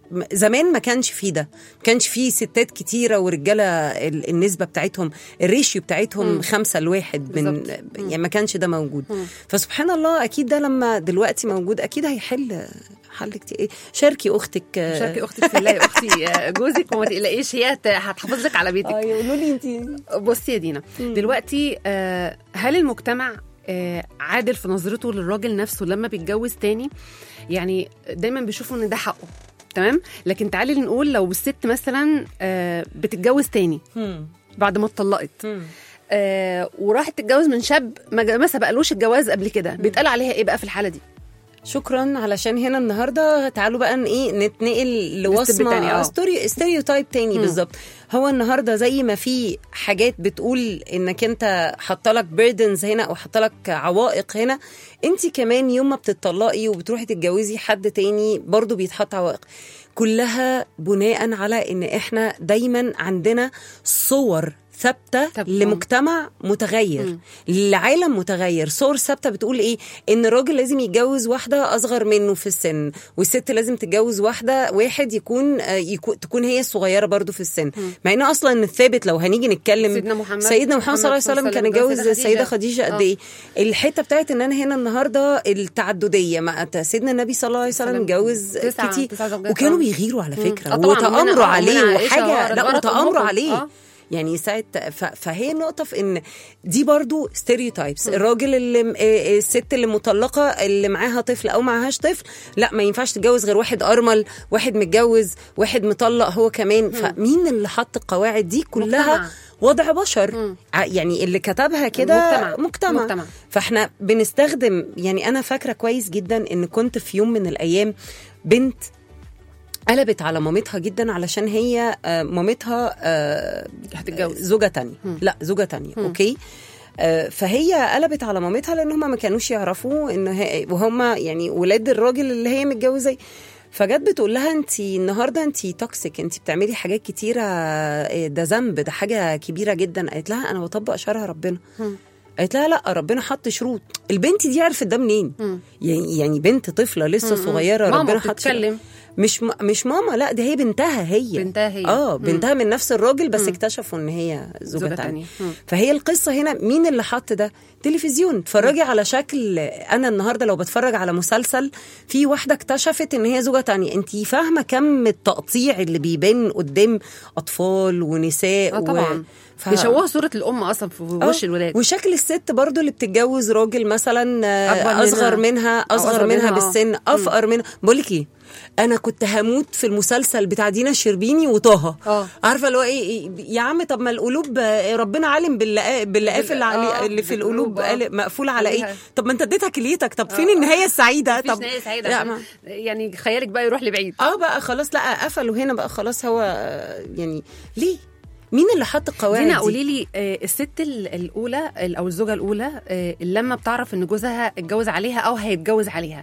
زمان ما كانش فيه ده، ما كانش فيه ستات كتيرة ورجالة النسبة بتاعتهم الريشيو بتاعتهم مم. خمسة لواحد من يعني ما كانش ده موجود. مم. فسبحان الله أكيد ده لما دلوقتي موجود أكيد هيحل حل كتير. شاركي أختك شاركي أختك في الله يا أختي جوزك وما تقلقيش هي هتحافظ لك على بيتك. اه يقولوا لي انت. بصي يا دينا مم. دلوقتي هل المجتمع عادل في نظرته للراجل نفسه لما بيتجوز تاني؟ يعني دايما بيشوفوا ان ده حقه تمام، لكن تعالي نقول لو الست مثلا بتتجوز تاني مم. بعد ما اتطلقت آه وراحت تتجوز من شاب ما سبقلوش الجواز قبل كده، بيتقال عليها ايه بقى في الحاله دي؟ شكرا. علشان هنا النهارده تعالوا بقى ايه نتنقل لوصمه ستوري ستيريوتايب تاني بالظبط. هو النهارده زي ما في حاجات بتقول انك انت حاطه لك بيردنز هنا او حاطه لك عوائق هنا، انت كمان يوم ما بتطلقي وبتروحي تتجوزي حد تاني برضو بيتحط عوائق. كلها بناء على ان احنا دايما عندنا صور ثابته لمجتمع متغير م. لعالم متغير. صور ثابته بتقول ايه؟ ان الراجل لازم يتجوز واحده اصغر منه في السن، والست لازم تتجوز واحده واحد يكون, يكون تكون هي الصغيره برضو في السن. م. مع ان اصلا الثابت لو هنيجي نتكلم سيدنا محمد سيدنا محمد صلى الله عليه وسلم كان يتجوز السيده خديجه قد ايه. الحته بتاعت ان انا هنا النهارده التعدديه مع سيدنا النبي صلى الله عليه وسلم اتجوز كتير وكانوا بيغيروا على فكره وتامروا عليه وحاجه لا وتامروا عليه يعني ساعة. فهي نقطة في ان دي برضو ستيريوتايبس. الراجل اللي الست اللي مطلقة اللي معاها طفل او معاهاش طفل لا ما ينفعش تتجوز غير واحد ارمل، واحد متجوز، واحد مطلق هو كمان. م. فمين اللي حط القواعد دي كلها؟ مجتمع. وضع بشر. م. يعني اللي كتبها كده مجتمع. مجتمع. مجتمع فاحنا بنستخدم. يعني انا فاكرة كويس جدا ان كنت في يوم من الايام بنت قلبت على مامتها جدا علشان هي مامتها هتتجوز زوجة تانية. م. لا زوجة تانية م. اوكي. فهي قلبت على مامتها لان هم ما كانوش يعرفوا انه وهم يعني ولاد الراجل اللي هي متجوزه. فجت بتقول لها انت النهارده انت توكسيك، انت بتعملي حاجات كتيره، ده ذنب، ده حاجه كبيره جدا. قالت لها انا بطبق شرع ربنا. م. قالت لها لا ربنا حط شروط. البنت دي عرفت ده منين؟ يعني يعني بنت طفله لسه م. صغيره ربنا حط شروط. مش مش ماما لا ده هي بنتها هي بنتها هي اه بنتها من نفس الراجل بس م. اكتشفوا ان هي زوجة تانية. فهي القصة هنا مين اللي حط ده؟ تلفزيون. تفرجي على شكل. انا النهاردة لو بتفرج على مسلسل في واحدة اكتشفت ان هي زوجة تانية، انتي فاهمة كم التقطيع اللي بيبان قدام اطفال ونساء اه طبعا ف... بيشوهوا صورة الأم أصلا في وش الولاد. وشكل الست برضو اللي بتتجوز راجل مثلا أصغر منها أصغر, أصغر منها, منها بالسن أفقر منها. بقولك إيه انا كنت هموت في المسلسل بتاع دينا الشربيني وطه. أوه. عارفه اللي هو ايه يا عم؟ طب ما القلوب ربنا عالم باللي باللي قافل عليه اللي في القلوب مقفول على ايه؟ طب ما انت اديتها كليتك. طب فين النهايه السعيده؟ طب نهايه سعيده يعني خيالك بقى يروح لبعيد. اه بقى خلاص لا قفلوا هنا بقى خلاص. هو يعني ليه مين اللي حط القواعد دي؟ دينا قولي لي الست الاولى او الزوجه الاولى لما بتعرف ان جوزها اتجوز عليها او هيتجوز عليها،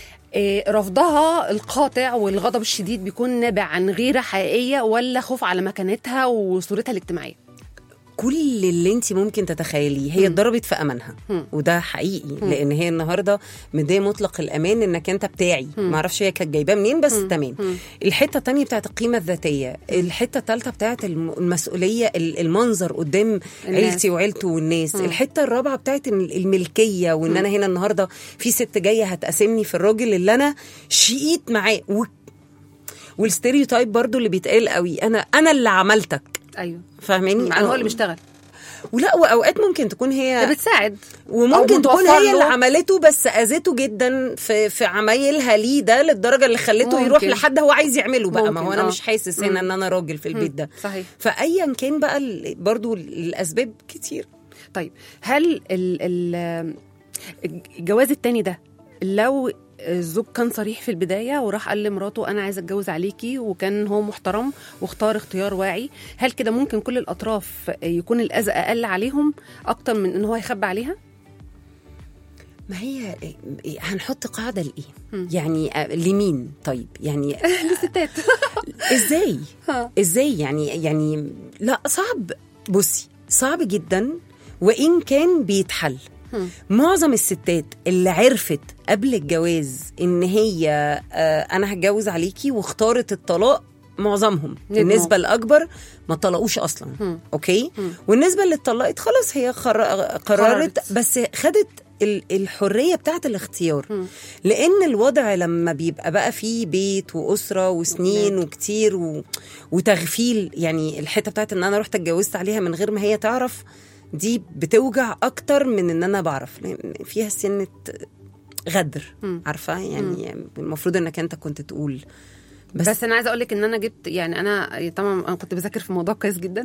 رفضها القاطع والغضب الشديد بيكون نابع عن غيرة حقيقية ولا خوف على مكانتها وصورتها الاجتماعية؟ كل اللي انت ممكن تتخيليه. هي اتضربت في امانها م. وده حقيقي. م. لان هي النهارده مديه مطلق الامان انك انت بتاعي. ما اعرفش هي كانت جايباه منين بس م. تمام. م. الحته الثانيه بتاعت القيمه الذاتيه، الحته الثالثه بتاعت المسؤوليه، المنظر قدام عيلتي وعيلته والناس. م. الحته الرابعه بتاعت الملكيه وان م. انا هنا النهارده في ست جايه هتقاسمني في الراجل اللي انا شقيت معاه و... والستيريوتايب برضو اللي بيتقال قوي انا انا اللي عملتك. ايوه فاهماني؟ يعني هو اللي بيشتغل. ولا واوقات ممكن تكون هي بتساعد وممكن تكون هي اللي عملته بس اذته جدا في في عمايلها ليه ده للدرجه اللي خلته ممكن. يروح لحد هو عايز يعمله بقى. ممكن. ما هو انا أوه. مش حاسس هنا ان انا راجل في البيت ده. صحيح. فايا كان بقى برضو الاسباب كتير. طيب هل ال الجواز التاني ده لو الزوج كان صريح في البداية وراح قال لمراته أنا عايز أتجوز عليكي وكان هو محترم واختار اختيار واعي، هل كده ممكن كل الأطراف يكون الأذى أقل عليهم أكتر من إن هو يخبى عليها؟ ما هي هنحط قاعدة لإيه؟ يعني لمين؟ طيب يعني للستات. إزاي؟ إزاي يعني يعني لا صعب. بصي صعب جدا وإن كان بيتحل. معظم الستات اللي عرفت قبل الجواز ان هي آه انا هتجوز عليكي واختارت الطلاق، معظمهم النسبه الاكبر ما طلقوش اصلا. م. اوكي. م. والنسبه اللي اتطلقت خلاص هي خر... قررت، بس خدت الحريه بتاعه الاختيار. م. لان الوضع لما بيبقى بقى فيه بيت واسره وسنين وكتير و... وتغفيل، يعني الحته بتاعه ان انا رحت اتجوزت عليها من غير ما هي تعرف، دي بتوجع اكتر من ان انا بعرف، فيها سنه غدر. م. عارفه يعني م. المفروض انك انت كنت تقول. بس, بس انا عايزه اقول لك ان انا جبت، يعني انا طبعا انا كنت بذاكر في الموضوع كويس جدا،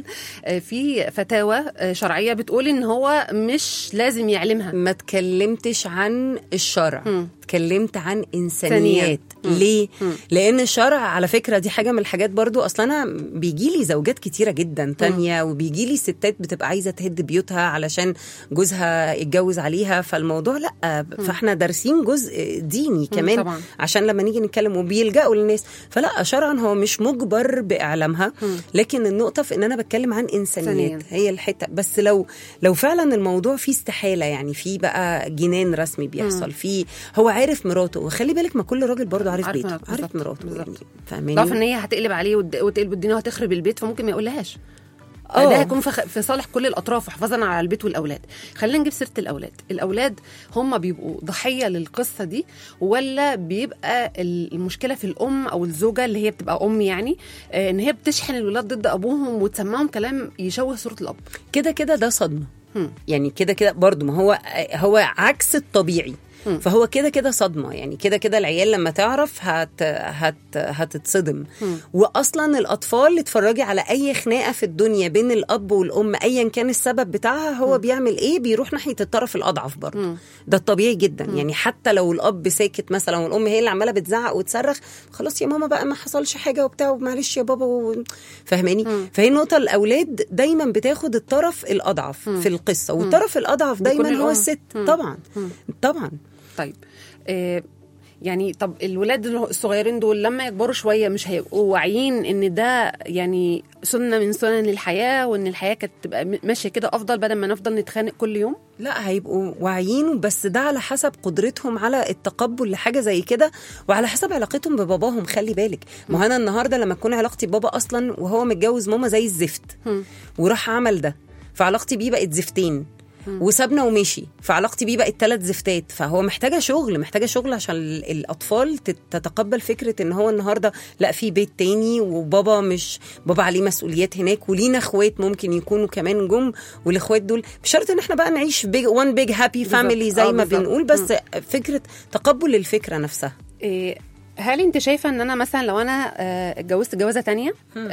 في فتاوى شرعيه بتقول ان هو مش لازم يعلمها. ما تكلمتش عن الشرع، م. تكلمت عن انسانيات. م. ليه؟ م. لان الشرع على فكره دي حاجه من الحاجات برضو، اصلا انا بيجي لي زوجات كتيره جدا تانية، م. وبيجي لي ستات بتبقى عايزه تهد بيوتها علشان جوزها يتجوز عليها، فالموضوع لا، م. فاحنا دارسين جزء ديني كمان، طبعا. عشان لما نيجي نتكلم وبيلجأوا للناس، فلا شرعا هو مش مجبر باعلامها، م. لكن النقطه في ان انا بتكلم عن انسانيات، هي الحته. بس لو لو فعلا الموضوع فيه استحاله، يعني في بقى جنان رسمي بيحصل فيه، هو عارف مراته، وخلي بالك ما كل راجل برضو عارف بيته، عارف, عارف مراته، يعني فاهماني؟ ضعف ان هي هتقلب عليه وتقلب الدنيا وهتخرب البيت، فممكن ما يقولهاش. أوه. ده هيكون في صالح كل الاطراف وحفاظا على البيت والاولاد. خلينا نجيب سيره الاولاد. الاولاد هم بيبقوا ضحيه للقصه دي، ولا بيبقى المشكله في الام او الزوجه اللي هي بتبقى ام، يعني ان هي بتشحن الولاد ضد ابوهم وتسمعهم كلام يشوه صوره الاب؟ كده كده ده صدمه. هم. يعني كده كده برضو، ما هو هو عكس الطبيعي. م. فهو كده كده صدمه، يعني كده كده العيال لما تعرف هت هت هتتصدم. م. واصلا الاطفال اللي اتفرجي على اي خناقه في الدنيا بين الاب والام ايا كان السبب بتاعها، هو م. بيعمل ايه؟ بيروح ناحيه الطرف الاضعف برضه. م. ده الطبيعي جدا. م. يعني حتى لو الاب ساكت مثلا والام هي اللي عماله بتزعق وتصرخ، خلاص يا ماما بقى ما حصلش حاجه وبتاع، ومعلش يا بابا و... فاهماني؟ م. فهي النقطه، الاولاد دايما بتاخد الطرف الاضعف م. في القصه، والطرف الاضعف دايما هو الست. م. طبعا م. طبعا. طيب آه يعني طب الولاد الصغيرين دول لما يكبروا شويه مش هيبقوا واعيين ان ده يعني سنه من سنن الحياه، وان الحياه كانت تبقى ماشيه كده افضل بدل ما نفضل نتخانق كل يوم؟ لا، هيبقوا واعيين، بس ده على حسب قدرتهم على التقبل لحاجه زي كده، وعلى حسب علاقتهم بباباهم. خلي بالك، ما انا النهارده لما تكون علاقتي ببابا اصلا وهو متجوز ماما زي الزفت، وراح عمل ده، فعلاقتي بيه بقت زفتين، وسابنا ومشي، فعلاقتي بيه بقت ثلاث زفتات. فهو محتاجه شغل، محتاجه شغل عشان الاطفال تتقبل فكره ان هو النهارده لا، في بيت تاني، وبابا مش بابا عليه مسؤوليات هناك، ولينا اخوات ممكن يكونوا كمان جم، والاخوات دول مش شرط ان احنا بقى نعيش بيج وان بيج هابي فاميلي زي ما بنقول، بس م. فكره تقبل الفكره نفسها. إيه، هل انت شايفه ان انا مثلا لو انا اتجوزت جوازه تانية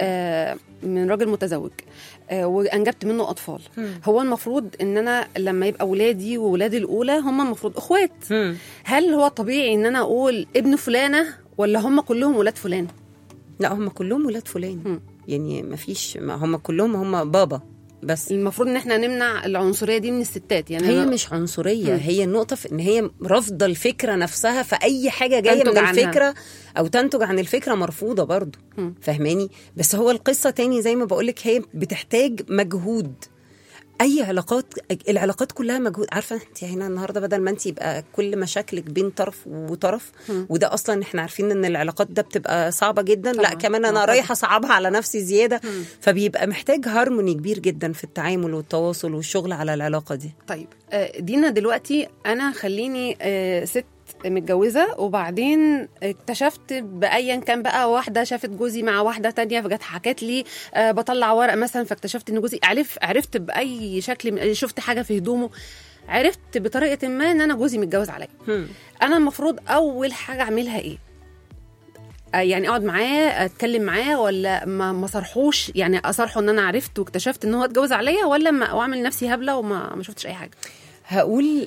من راجل متزوج وانجبت منه اطفال، هو المفروض ان انا لما يبقى ولادي وولادي الاولى هم المفروض اخوات، هل هو طبيعي ان انا اقول ابن فلانه ولا هم كلهم ولاد فلان؟ لا، هم كلهم ولاد فلان. م. يعني ما فيش، هم كلهم هم بابا، بس المفروض ان احنا نمنع العنصريه دي من الستات. يعني هي مش عنصريه، م. هي النقطه في ان هي رافضه الفكره نفسها، فاي حاجه جايه من الفكره عنها. او تنتج عن الفكره مرفوضه برضو، فهماني؟ بس هو القصه تاني زي ما بقولك، هي بتحتاج مجهود. اي علاقات، العلاقات كلها مجهود. عارفه انت هنا النهارده بدل ما انت يبقى كل مشاكلك بين طرف وطرف، م. وده اصلا احنا عارفين ان العلاقات ده بتبقى صعبه جدا، طبعا. لا كمان انا رايحه صعبها على نفسي زياده، م. فبيبقى محتاج هارموني كبير جدا في التعامل والتواصل والشغل على العلاقه دي. طيب دينا، دلوقتي انا خليني ست متجوزة، وبعدين اكتشفت بأيا كان بقى، واحدة شافت جوزي مع واحدة تانية، فجت حكت لي أه بطلع ورق مثلا، فاكتشفت ان جوزي عرف عرفت بأي شكل، شفت حاجة في هدومه، عرفت بطريقة ما ان انا جوزي متجوز عليا. انا المفروض اول حاجة اعملها ايه؟ يعني اقعد معاه اتكلم معاه، ولا ما ما صرحوش، يعني اصرحه ان انا عرفت واكتشفت ان هو اتجوز عليا، ولا ما اعمل نفسي هبلة وما ما شفتش اي حاجة؟ هقول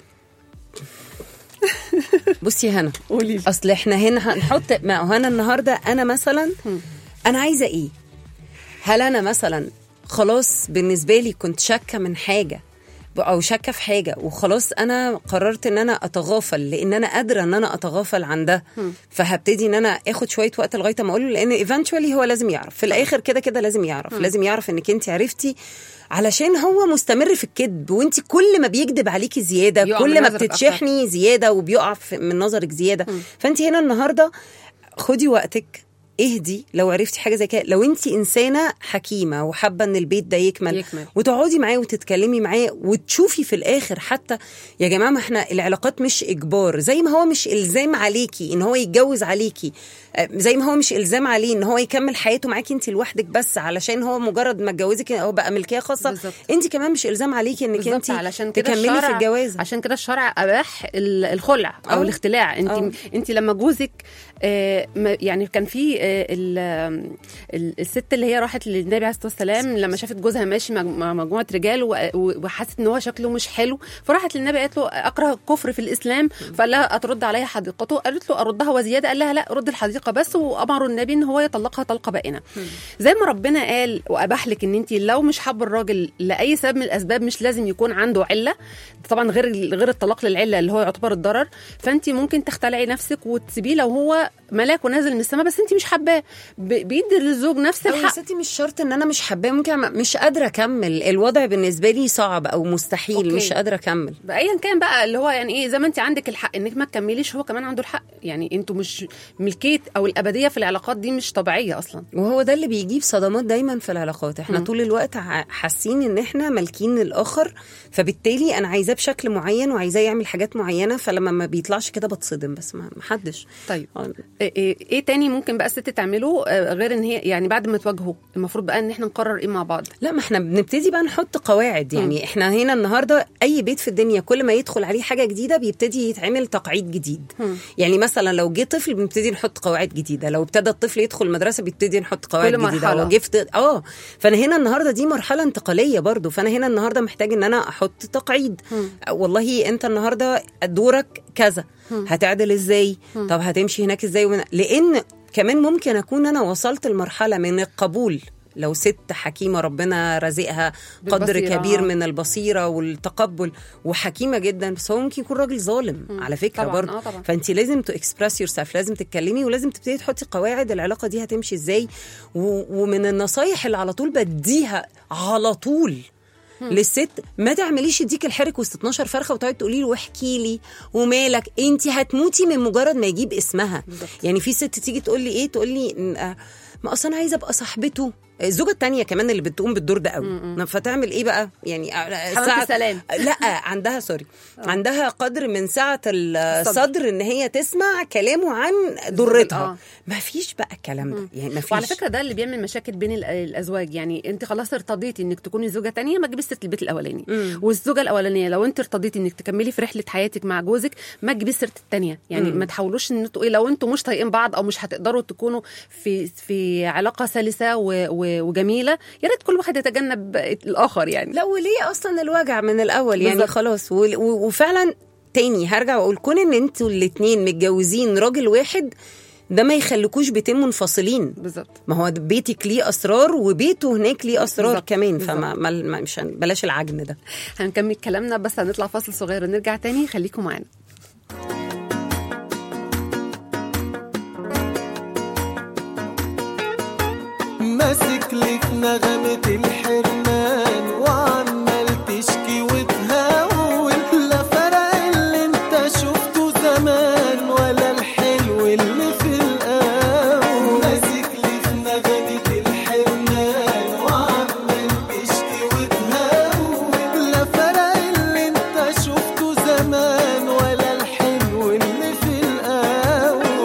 بصي هنا، قولي، اصل احنا هنا هنحط، ما هو انا النهارده انا مثلا انا عايزه ايه؟ هل انا مثلا خلاص بالنسبه لي كنت شاكه من حاجه او شاكه في حاجه وخلاص انا قررت ان انا اتغافل لان انا قادره ان انا اتغافل عن ده، فهبتدي ان انا اخد شويه وقت لغايه ما اقول له، لان ايفنتشوالي هو لازم يعرف في الاخر كده كده لازم يعرف م. لازم يعرف انك انت عرفتي، علشان هو مستمر في الكذب، وانت كل ما بيكذب عليكي زياده كل ما بتتشحني أكتر. زياده وبيقع من نظرك زياده م. فانت هنا النهارده خدي وقتك، اهدي. لو عرفتي حاجه زي كده، لو انت انسانه حكيمه وحابه ان البيت ده يكمل, يكمل. وتقعدي معاه وتتكلمي معاه وتشوفي في الاخر، حتى يا جماعه ما احنا العلاقات مش اجبار، زي ما هو مش الزام عليكي ان هو يتجوز عليكي، زي ما هو مش الزام عليه ان هو يكمل حياته معاكي انت لوحدك بس علشان هو مجرد ما اتجوزك هو بقى ملكيه خاصه بالزبط. انت كمان مش الزام عليكي انك انت تكملي في الجواز. عشان كده الشرع اباح الخلع او أوه. الاختلاع. انت أوه. انت لما جوزك آه يعني كان في آه الست اللي هي راحت للنبي عليه الصلاه والسلام لما شافت جوزها ماشي مع مجموعه رجال وحست ان هو شكله مش حلو، فراحت للنبي قالت له اكره الكفر في الاسلام، فقال لها اترد عليها حديقته؟ قالت له اردها وزياده. قال لها لا، رد الحديقه بس، وامر النبي ان هو يطلقها طلقه بائنه. زي ما ربنا قال واباح لك ان انت لو مش حابه الراجل لاي سبب من الاسباب، مش لازم يكون عنده عله، طبعا غير غير الطلاق للعله اللي هو يعتبر الضرر، فانت ممكن تختلعي نفسك وتسيبيه لو هو ملاك ونازل من السماء بس انت مش حباه، بيدي للزوج نفس الحق. ستي مش شرط ان انا مش حباه، ممكن مش قادره اكمل، الوضع بالنسبه لي صعب او مستحيل. أوكي. مش قادره اكمل بايا كان بقى اللي هو يعني ايه، زي ما انت عندك الحق انك ما تكمليش، هو كمان عنده الحق. يعني انتوا مش ملكيه او الابديه في العلاقات دي مش طبيعيه اصلا، وهو ده اللي بيجيب صدمات دايما في العلاقات. احنا م. طول الوقت حاسين ان احنا مالكين الاخر، فبالتالي انا عايزاه بشكل معين وعايزاه يعمل حاجات معينه، فلما ما بيطلعش كده بتصدم، بس ما حدش. طيب آه. ايه, إيه تاني ممكن بقى الست تعمله غير ان هي يعني بعد ما تواجهوا المفروض بقى ان احنا نقرر ايه مع بعض؟ لا، ما احنا بنبتدي بقى نحط قواعد. يعني م. احنا هنا النهارده اي بيت في الدنيا كل ما يدخل عليه حاجه جديده بيبتدي يتعمل تقعيد جديد. م. يعني مثلا لو جه طفل بنبتدي نحط قواعد جديده، لو ابتدى الطفل يدخل المدرسه بيبتدي نحط قواعد جديده، لو جفت اه فانا هنا النهارده دي مرحله انتقاليه برضو، فانا هنا النهارده محتاج ان انا احط تقعيد. م. والله انت النهارده دورك كذا، م. هتعدل ازاي؟ م. طب هتمشي هناك ازاي؟ لان كمان ممكن أكون أنا وصلت المرحلة من القبول، لو ست حكيمة ربنا رزقها قدر كبير من البصيرة والتقبل وحكيمة جدا، بس هو ممكن يكون راجل ظالم على فكرة برضه. آه فأنت لازم تو اكسبرس يور سيلف، لازم تتكلمي ولازم تبتدي تحطي قواعد العلاقة دي هتمشي ازاي. ومن النصايح اللي على طول بديها على طول للست، ما تعمليش يديك الحرك وسط اتناشر فرخه وتقعدي تقولي له واحكي لي ومالك، انت هتموتي من مجرد ما يجيب اسمها. بالضبط. يعني في ست تيجي تقول لي ايه، تقول لي ما اصلا عايزه ابقى صاحبته. الزوجه الثانيه كمان اللي بتقوم بالدور ده قوي، فتعمل ايه بقى؟ يعني ساعه سلام لا عندها سوري أوه. عندها قدر من سعه الصدر ان هي تسمع كلامه عن ضرتها. ما فيش بقى الكلام ده، يعني ما فيش. وعلى فكره ده اللي بيعمل مشاكل بين الازواج. يعني انت خلاص ارتضيتي انك تكوني زوجه ثانيه، ما تجيبيش ست البيت الاولاني. مم. والزوجه الاولانيه لو انت ارتضيتي انك تكملي في رحله حياتك مع جوزك، ما تجيبيش سيره الثانيه. يعني مم. ما تحاولوش ان انتوا ايه، لو انتوا مش طايقين بعض او مش هتقدروا تكونوا في في علاقه سلسه و و وجميله، يا ريت كل واحد يتجنب الاخر. يعني لا، وليه اصلا الوجع من الاول؟ يعني بالزبط. خلاص. وفعلا تاني هرجع واقول، كون ان انتوا الاثنين متجوزين راجل واحد ده ما يخليكوش بيتين منفصلين. بالظبط. ما هو بيتك ليه اسرار وبيته هناك ليه اسرار بالزبط. كمان. بالزبط. فما ما مش بلاش العجن ده. هنكمل كلامنا بس هنطلع فاصل صغير ونرجع تاني، خليكم معانا. ماسك لك نغمة الحرمان وعمال تشكي وتهاول، لا فرق اللي انت شفته زمان ولا الحلو اللي في الأول. ماسك لك نغمة الحرمان وعمال تشكي وتهاول، لا فرق اللي انت شفته زمان ولا الحلو اللي في الأول.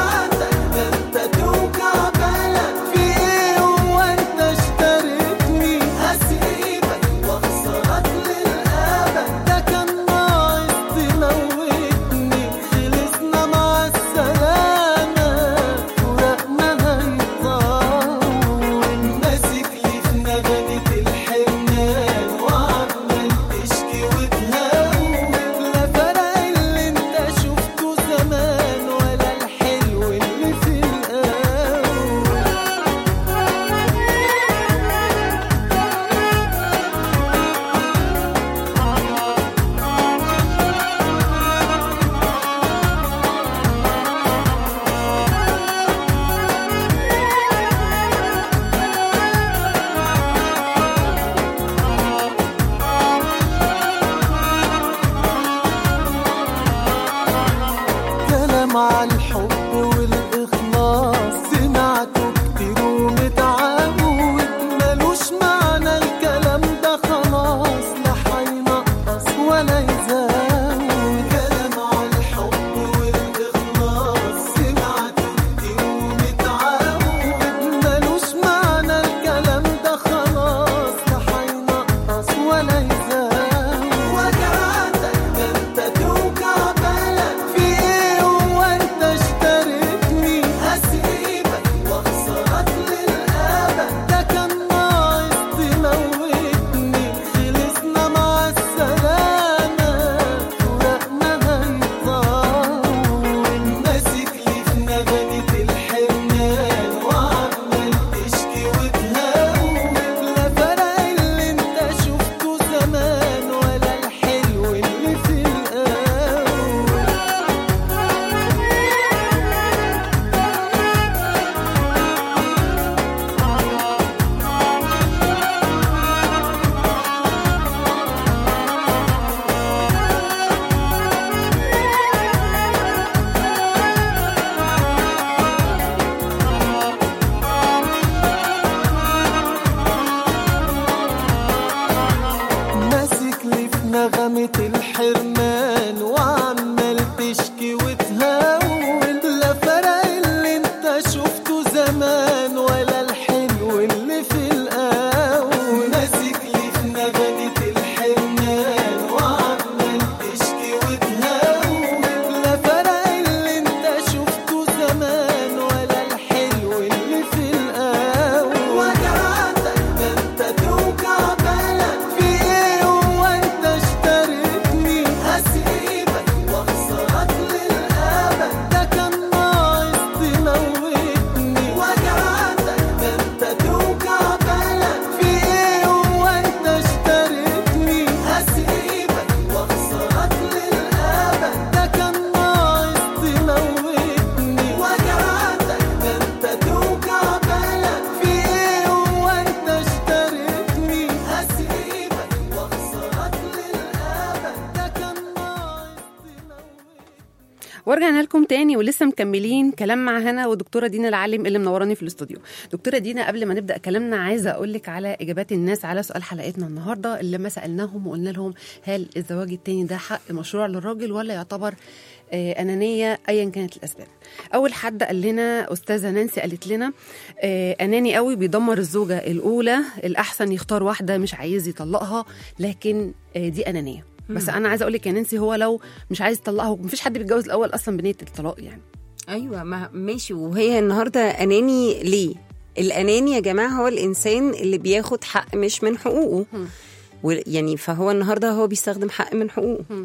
وجعتك ده انت توجع بالك في ايه، وانت اشتريتني زمان ولا الحلو اللي في القاول ناسك لي في نغمة الحنان وعمال تشكي وتهاول لا فرق اللي انت شفته زمان ولا الحلو اللي في القاول وجعتك ده انت توجع بالك في ايه هو انت اشتريتني هسيبك واخسرك للأبد ده كان ناقص تموتني وجعتك ده انت توجع بالك في ايه هو انت اشتريتني هسيبك واخسرك للأبد ده كان ناقص تموتني وجعتك ده انت توجع بالك في ايه هو انت اشتريتني هسيبك واخسرك للأبد ده كان ناقص تموتني. ورجعنا لكم تاني ولسه مكملين كلام مع هنا ودكتوره دينا العالم اللي منوراني في الاستوديو. دكتوره دينا، قبل ما نبدا كلامنا عايزه اقول لك على اجابات الناس على سؤال حلقتنا النهارده اللي ما سالناهم وقلنا لهم هل الزواج التاني ده حق مشروع للراجل ولا يعتبر آه انانيه ايا كانت الاسباب. اول حد قال لنا استاذه نانسي قالت لنا آه اناني قوي بيدمر الزوجه الاولى، الاحسن يختار واحده مش عايز يطلقها، لكن آه دي انانيه. بس انا عايزه اقول لك يا نانسي، هو لو مش عايز يطلقها مفيش حد بيتجوز الاول اصلا بنيه الطلاق يعني. ايوه ما ماشي. وهي النهارده اناني ليه؟ الاناني يا جماعه هو الانسان اللي بياخد حق مش من حقوقه. يعني فهو النهارده هو بيستخدم حق من حقوقه. هم.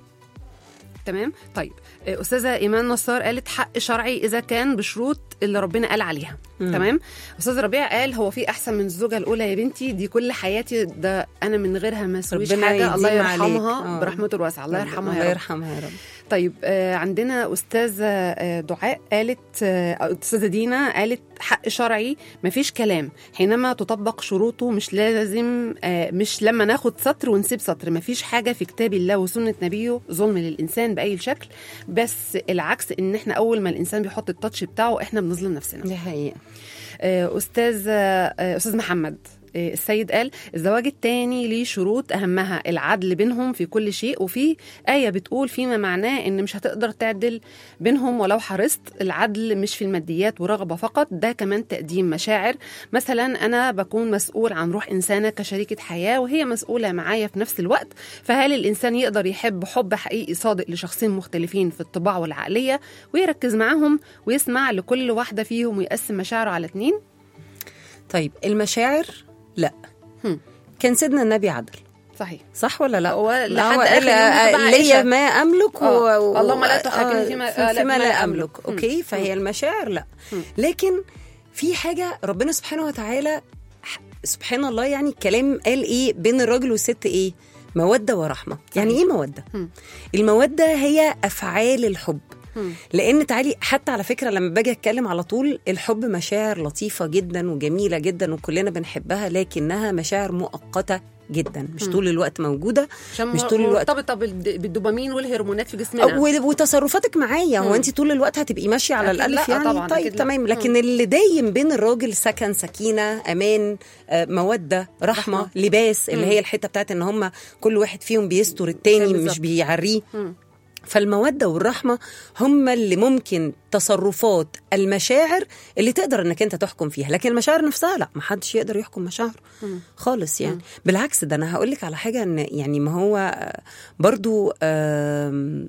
تمام. طيب استاذه ايمان نصار قالت حق شرعي اذا كان بشروط اللي ربنا قال عليها. مم. تمام. استاذ ربيع قال هو في احسن من الزوجه الاولى يا بنتي، دي كل حياتي، ده انا من غيرها ما اسويش حاجه، الله يرحمها برحمته الواسعه، الله يرحمها الله يا رب. يرحمها يا رب. طيب آه عندنا استاذه آه دعاء قالت آه استاذه دينا قالت حق شرعي مفيش كلام حينما تطبق شروطه، مش لازم آه مش لما ناخد سطر ونسيب سطر، مفيش حاجه في كتاب الله وسنه نبيه ظلم للانسان باي شكل، بس العكس ان احنا اول ما الانسان بيحط التاتش بتاعه احنا بنظلم نفسنا. دي حقيقه. آه استاذ آه استاذ محمد السيد قال الزواج التاني ليه شروط أهمها العدل بينهم في كل شيء، وفي آية بتقول فيما معناه إن مش هتقدر تعدل بينهم ولو حرصت. العدل مش في الماديات ورغبة فقط، ده كمان تقديم مشاعر. مثلا أنا بكون مسؤول عن روح إنسانة كشريكة حياة وهي مسؤولة معايا في نفس الوقت، فهل الإنسان يقدر يحب حب حقيقي صادق لشخصين مختلفين في الطباع والعقلية ويركز معهم ويسمع لكل واحدة فيهم ويقسم مشاعره على اتنين؟ طيب المشاعر لا. هم. كان سيدنا النبي عدل. صحيح. صح ولا لا؟ هو لحد ليا ما املك و... و... اللهم لا تحاكمني فيما, فيما لا, لا املك, أملك. م. اوكي. فهي المشاعر لا. م. لكن في حاجه ربنا سبحانه وتعالى سبحان الله، يعني الكلام قال ايه بين الراجل والست؟ ايه؟ موده ورحمه. يعني ايه موده؟ م. الموده هي افعال الحب. لان تعالي حتى على فكره لما باجي اتكلم على طول، الحب مشاعر لطيفه جدا وجميله جدا وكلنا بنحبها، لكنها مشاعر مؤقته جدا، مش طول الوقت موجوده، مش طول الوقت مرتبطه بالدوبامين والهرمونات في جسمنا وتصرفاتك معايا. هو انت طول الوقت هتبقي ماشيه على الالف يعني؟ طبعا طيب تمام. لكن اللي دايم بين الراجل سكن، سكينه، امان، موده، رحمه, رحمة. لباس اللي هي الحته بتاعت ان هم كل واحد فيهم بيستر التاني مش بيعريه. فالمودة والرحمة هم اللي ممكن تصرفات المشاعر اللي تقدر انك انت تحكم فيها، لكن المشاعر نفسها لا، محدش يقدر يحكم مشاعره خالص يعني. مم. بالعكس، ده انا هقولك على حاجة، ان يعني ما هو برضو آم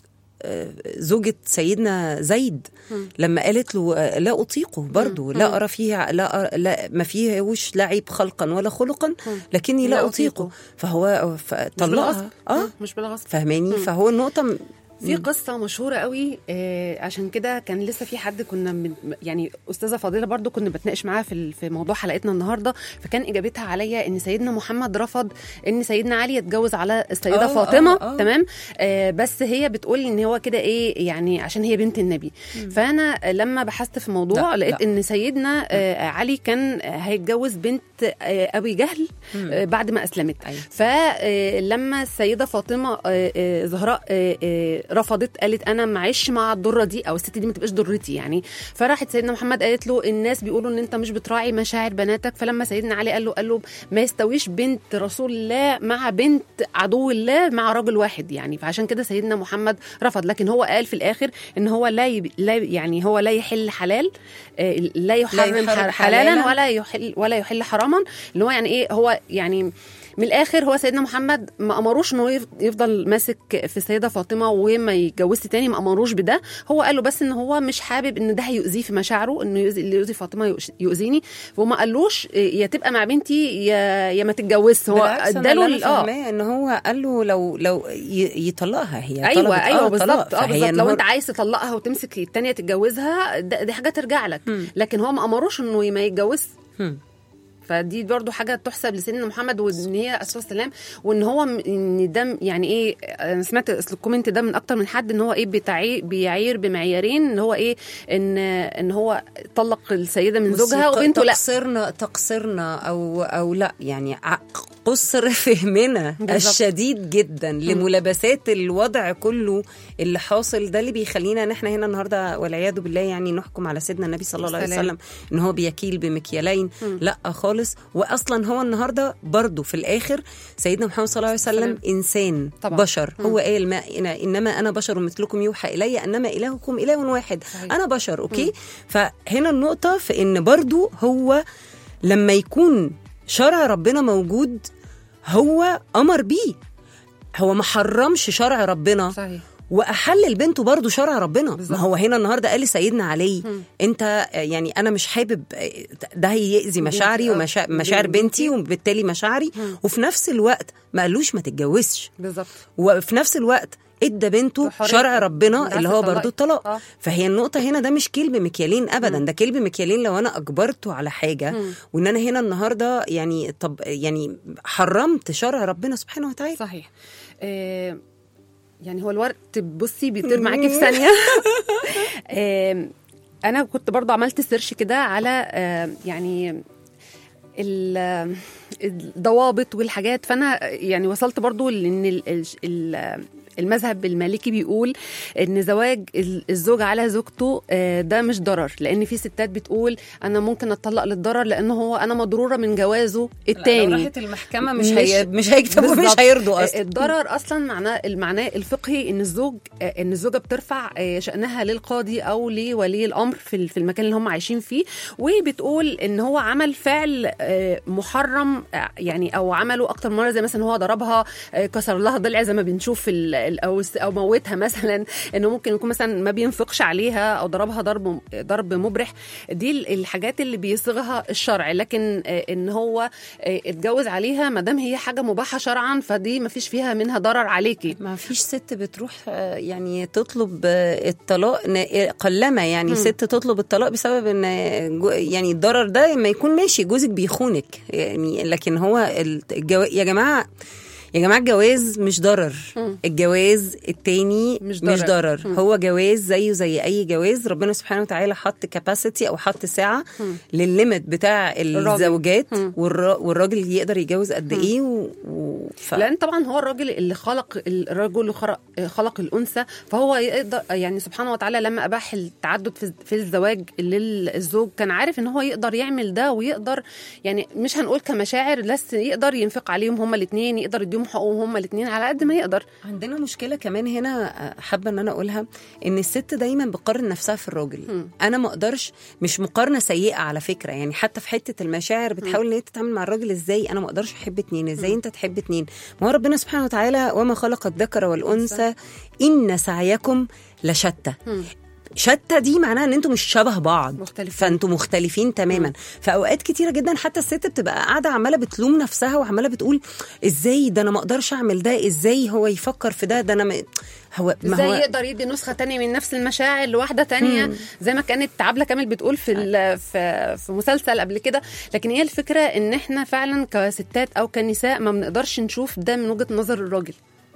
زوجة سيدنا زيد م. لما قالت له لا أطيقه برضو م. لا أرى فيه لا, أرى لا ما فيه وش لا عيب خلقا ولا خلقا م. لكني لا, لا أطيقه. فهو طلقها اه مش بالغصب، فهماني؟ فهو النقطة في قصة مشهورة قوي آه عشان كده كان لسه في حد كنا من يعني أستاذة فاضلة برضو كنا بتناقش معاها في في موضوع حلقتنا النهاردة، فكان إجابتها عليا إن سيدنا محمد رفض إن سيدنا علي يتجوز على السيدة أوه فاطمة. أوه أوه. تمام. آه بس هي بتقول إن هو كده إيه يعني عشان هي بنت النبي. م. فأنا لما بحثت في الموضوع لا لقيت لا. إن سيدنا آه علي كان هيتجوز بنت آه أبي جهل آه بعد ما أسلمت. أيوة. فلما السيدة فاطمة آه آه زهراء آه آه رفضت، قالت انا معيش مع الضره دي، او الست دي ما تبقاش ضرتي يعني. فراحت سيدنا محمد قالت له الناس بيقولوا ان انت مش بتراعي مشاعر بناتك. فلما سيدنا علي قال له قال له ما يستويش بنت رسول الله مع بنت عدو الله مع راجل واحد يعني. فعشان كده سيدنا محمد رفض. لكن هو قال في الاخر ان هو لا, يب... لا يعني هو لا يحل حلال، لا يحرم حلالا ولا يحل ولا يحل حراما، اللي هو يعني ايه، هو يعني من الاخر هو سيدنا محمد ما امروش انه يفضل ماسك في السيده فاطمه وما يتجوزش تاني، ما امروش بده. هو قال له بس ان هو مش حابب ان ده هيؤذيه في مشاعره، انه يؤذي اللي يؤذي فاطمه يؤذيني، وما قالوش يا تبقى مع بنتي يا يا ما تتجوزش. هو اداله اه ان هو قال له لو لو يطلقها هي. ايوه ايوه بالظبط. اه بالظبط لو انت عايز تطلقها وتمسك الثانيه تتجوزها دي حاجه ترجع لك. م. لكن هو ما امروش انه ما يتجوزش. فدي برضو حاجه تحسب لسيدنا محمد، وان هي عليه الصلاه والسلام، وان هو ان ده يعني ايه، انا سمعت الكومنت ده من اكتر من حد، ان هو ايه بيتعير بيعير بمعيارين، ان هو ايه ان ان هو طلق السيده من زوجها وبنته. لا تقصيرنا تقصيرنا او او لا يعني قصر فهمنا الشديد جدا لملابسات الوضع كله اللي حاصل، ده اللي بيخلينا ان احنا هنا النهارده والعياذ بالله يعني نحكم على سيدنا النبي صلى الله عليه وسلم ان هو بيكيل بمكيالين. م. لا خالص. واصلا هو النهارده برضو في الاخر سيدنا محمد صلى الله عليه وسلم انسان طبعا. بشر. م. هو قال ما انما انا بشر مثلكم يوحى الي انما الهكم اله واحد. صحيح. انا بشر. اوكي. م. فهنا النقطه في ان برضو هو لما يكون شرع ربنا موجود هو امر بيه، هو ما حرمش شرع ربنا. صحيح. واحل البنت برضو شرع ربنا. بالزبط. ما هو هنا النهارده قال سيدنا علي م. انت يعني انا مش حابب ده هيأذي مشاعري ومشاعر بنتي وبالتالي مشاعري. م. وفي نفس الوقت ما قالوش ما تتجوزش. بالظبط. وفي نفس الوقت ادى بنته شرع ربنا اللي هو برضو الطلاق. آه. فهي النقطه هنا ده مش كلب مكيالين ابدا. م. ده كلب مكيالين لو انا اجبرته على حاجه. م. وان انا هنا النهارده يعني طب يعني حرمت شرع ربنا سبحانه وتعالى. صحيح. آه يعني هو الوقت بصي بيطير معاكي في ثانيه. انا كنت برضو عملت سيرش كده على يعني الضوابط والحاجات، فانا يعني وصلت برضو لان المذهب المالكي بيقول ان زواج الزوج على زوجته ده مش ضرر، لان في ستات بتقول انا ممكن اتطلق للضرر لانه هو انا مضروره من جوازه التاني. لو راحت المحكمه مش هي مش هيكتبوا مش هيرضوا اصلا. الضرر اصلا معناه المعنى الفقهي ان الزوج ان الزوجه بترفع شانها للقاضي او لولي الامر في في المكان اللي هم عايشين فيه، وبتقول ان هو عمل فعل محرم يعني او عمله اكتر مره، زي مثلا هو ضربها كسر لها ضلع زي ما بنشوف في او او موتها مثلا، انه ممكن يكون مثلا ما بينفقش عليها او ضربها ضرب ضرب مبرح. دي الحاجات اللي بيصيغها الشرع. لكن ان هو اتجوز عليها ما دام هي حاجه مباحه شرعا فدي ما فيش فيها منها ضرر عليكي. ما فيش ست بتروح يعني تطلب الطلاق قلما يعني م. ست تطلب الطلاق بسبب ان يعني الضرر ده لما يكون ماشي جوزك بيخونك يعني. لكن هو الجو... يا جماعه يا جماعة الجواز مش ضرر. م. الجواز التاني مش ضرر, مش ضرر. هو جواز زيه زي أي جواز. ربنا سبحانه وتعالى حط كاباسيتي أو حط ساعة للليمت بتاع الزوجات، والراجل يقدر يتجوز قد إيه و... و... ف... لأن طبعا هو الراجل اللي خلق الرجل خلق الأنثى، فهو يقدر يعني سبحانه وتعالى لما أباح التعدد في, في الزواج للزوج كان عارف إن هو يقدر يعمل ده، ويقدر يعني مش هنقول كمشاعر بس يقدر ينفق عليهم هما الاثنين، يقدر يديهم حقوقهم هما الاثنين على قد ما يقدر. عندنا مشكله كمان هنا حابه ان انا اقولها، ان الست دايما بتقارن نفسها في الراجل. م. انا ما اقدرش، مش مقارنه سيئه على فكره يعني، حتى في حته المشاعر بتحاول ان هي تتعامل مع الراجل ازاي. انا ما اقدرش احب اتنين، ازاي م. انت تحب اتنين؟ ما هو ربنا سبحانه وتعالى وما خلق الذكر والانثى ان سعيكم لشتى. م. شتى دي معناها ان انتوا مش شبه بعض، مختلفين. فانتوا مختلفين تماما. م. فاوقات كتيره جدا حتى الست بتبقى قاعده عماله بتلوم نفسها وعماله بتقول ازاي ده انا ما اقدرش اعمل ده، ازاي هو يفكر في ده، ده انا م... هو ما ازاي هو... يقدر يدي نسخه تانية من نفس المشاعر لواحده تانية. م. زي ما كانت عبله كامل بتقول في في في مسلسل قبل كده. لكن هي الفكره ان احنا فعلا كستات او كنساء ما بنقدرش نشوف ده من وجهه نظر الراجل. لا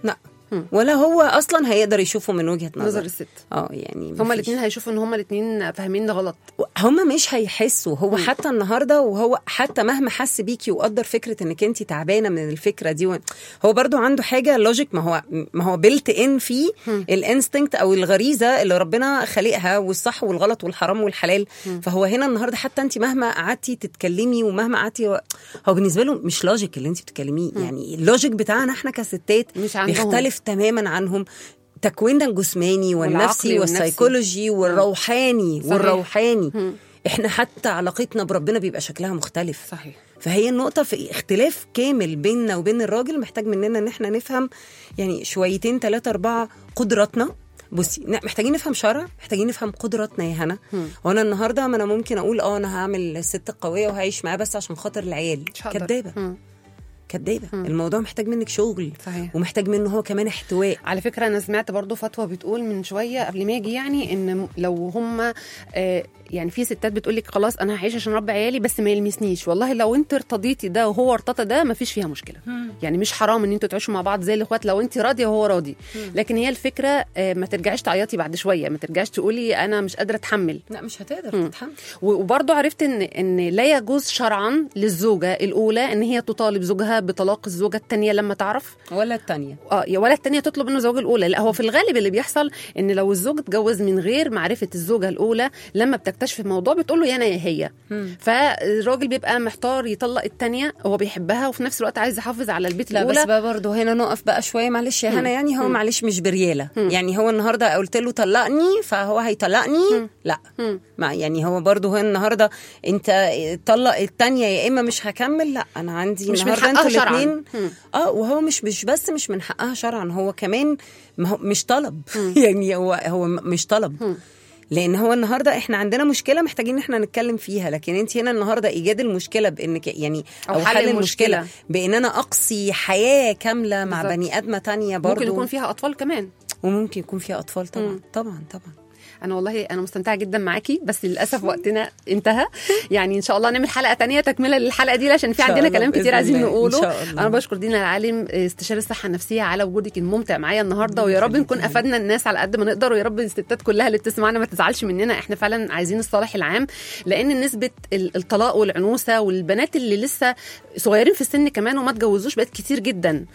ولا هو اصلا هيقدر يشوفه من وجهه نظر, نظر الست. اه يعني هما الاثنين هيشوفوا ان هما الاثنين فاهمين ده غلط. هما مش هيحسوا. هو حتى النهارده وهو حتى مهما حس بيكي وقدر فكره انك انت تعبانه من الفكره دي، هو برضو عنده حاجه لوجيك، ما هو ما هو بيلت ان فيه الانستنكت او الغريزه اللي ربنا خلقها، والصح والغلط والحرام والحلال. فهو هنا النهارده حتى انت مهما قعدتي تتكلمي ومهما قعدتي، هو بالنسبه له مش لوجيك اللي انت بتتكلميه. يعني اللوجيك بتاعنا احنا كستات بيختلف تماما عنهم. تكويننا الجسماني والنفسي والسيكولوجي والروحاني صحيح. والروحاني هم. احنا حتى علاقتنا بربنا بيبقى شكلها مختلف. صحيح. فهي النقطة في اختلاف كامل بيننا وبين الراجل، محتاج مننا ان احنا نفهم يعني شويتين ثلاثة أربعة قدراتنا. بصي محتاجين نفهم شرع، محتاجين نفهم قدراتنا يا هنا. وانا النهارده ما انا ممكن اقول اه انا هعمل الست القويه وهعيش معاه بس عشان خاطر العيال. كدابه كدابه. الموضوع محتاج منك شغل. صحيح. ومحتاج منه هو كمان احتواء. على فكره انا سمعت برضو فتوى بتقول من شويه قبل ما اجي، يعني ان لو هم آه يعني في ستات بتقول لك خلاص انا هعيش عشان رب عيالي بس ما يلمسنيش، والله لو انت ارتضيتي ده وهو ارتضى ده ما فيش فيها مشكله. مم. يعني مش حرام ان انتوا تعيشوا مع بعض زي الاخوات لو انت راضيه وهو راضي. مم. لكن هي الفكره آه ما ترجعيش تعيطي بعد شويه، ما ترجعيش تقولي انا مش قادره اتحمل. لا مش هتقدر مم. تتحمل. وبرضو عرفت ان ان لا يجوز شرعا للزوجه الاولى ان هي تطالب زوجها بطلاق الزوجه الثانيه لما تعرف، ولا الثانيه اه ولا الثانيه تطلب منه زوج الاولى. لا هو في الغالب اللي بيحصل ان لو الزوج اتجوز من غير معرفه الزوجه الاولى، لما بتكتشف الموضوع بتقول له يا انا يا هي. مم. فالراجل بيبقى محتار يطلق الثانيه، هو بيحبها وفي نفس الوقت عايز يحافظ على البيت لا الاولى. بس بقى برضه هنا نقف بقى شويه معلش يا هنا. يعني هو معلش مش برياله. مم. يعني هو النهارده قلت له طلقني فهو هيطلقني. مم. لا مم. ما يعني هو برضه هو النهارده انت طلق الثانيه يا اما مش هكمل. لا انا عندي مش النهارده انتوا الاثنين اه وهو مش مش بس مش من حقها شرعا، هو كمان مش طلب. يعني هو هو مش طلب. مم. لان هو النهارده احنا عندنا مشكله محتاجين احنا نتكلم فيها، لكن انت هنا النهارده ايجاد المشكله بانك يعني او, أو حل, حل المشكله, المشكلة بان انا اقصي حياه كامله مع بالزبط. بني ادمه تانية برضو ممكن يكون فيها اطفال كمان، وممكن يكون فيها اطفال طبعا. مم. طبعا طبعا. انا والله انا مستمتعه جدا معاكي، بس للاسف وقتنا انتهى. يعني ان شاء الله نعمل حلقه تانية تكمله للحلقه دي عشان في عندنا كلام كتير عايزين نقوله. انا بشكر دينا العالم استشاري الصحه النفسيه على وجودك الممتع معايا النهارده، ويا رب نكون افدنا الناس على قد ما نقدر، ويا رب الستات كلها اللي بتسمعنا ما تزعلش مننا. احنا فعلا عايزين الصالح العام، لان نسبه الطلاق والعنوسه والبنات اللي لسه صغيرين في السن كمان وما اتجوزوش بقت كتير جدا،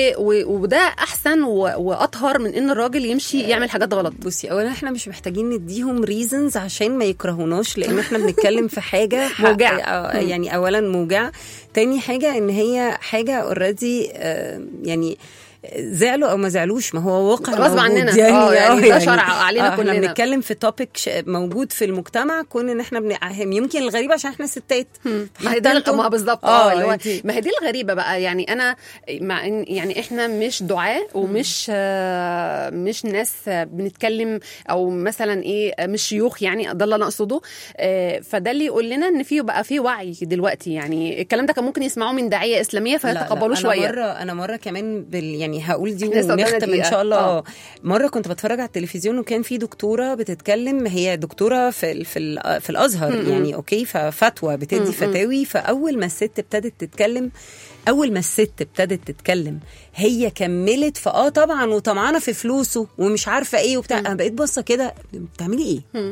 وده احسن واطهر من ان الراجل يمشي يعمل حاجات غلط. بصي اولا احنا مش محتاجين نديهم ريزنز عشان ما يكرهوناش، لان احنا بنتكلم في حاجه موجعه. يعني اولا موجعه، تاني حاجه ان هي حاجه اوريدي يعني زعلوا او ما زعلوش، ما هو واقع غصب عننا. يعني اه يعني ده يعني شرع علينا آه كلنا. احنا بنتكلم في توبيك موجود في المجتمع، كون ان احنا بن... يمكن الغريبه عشان احنا ستات. ما هي دي ما بالظبط اه اللي هو ما هي دي الغريبه بقى. يعني انا مع ان يعني احنا مش دعاة ومش آه مش ناس بنتكلم او مثلا ايه مش شيوخ، يعني ده اللي انا اقصده. آه فده اللي يقول لنا ان في بقى في وعي دلوقتي. يعني الكلام ده كان ممكن يسمعوه من داعيه اسلاميه فيتقبلوه شويه. انا مره انا مره كمان بال يعني هقول دي ونختم ان شاء الله. أوه. مره كنت بتفرج على التلفزيون وكان في دكتوره بتتكلم، هي دكتوره في في في الازهر. م-م. يعني اوكي ففتوى بتدي م-م. فتاوي. فاول ما الست ابتدت تتكلم اول ما الست ابتدت تتكلم هي كملت فاه طبعا وطمعانه في فلوسه ومش عارفه ايه وبتاع. انا بقيت بصه كده بتعملي ايه؟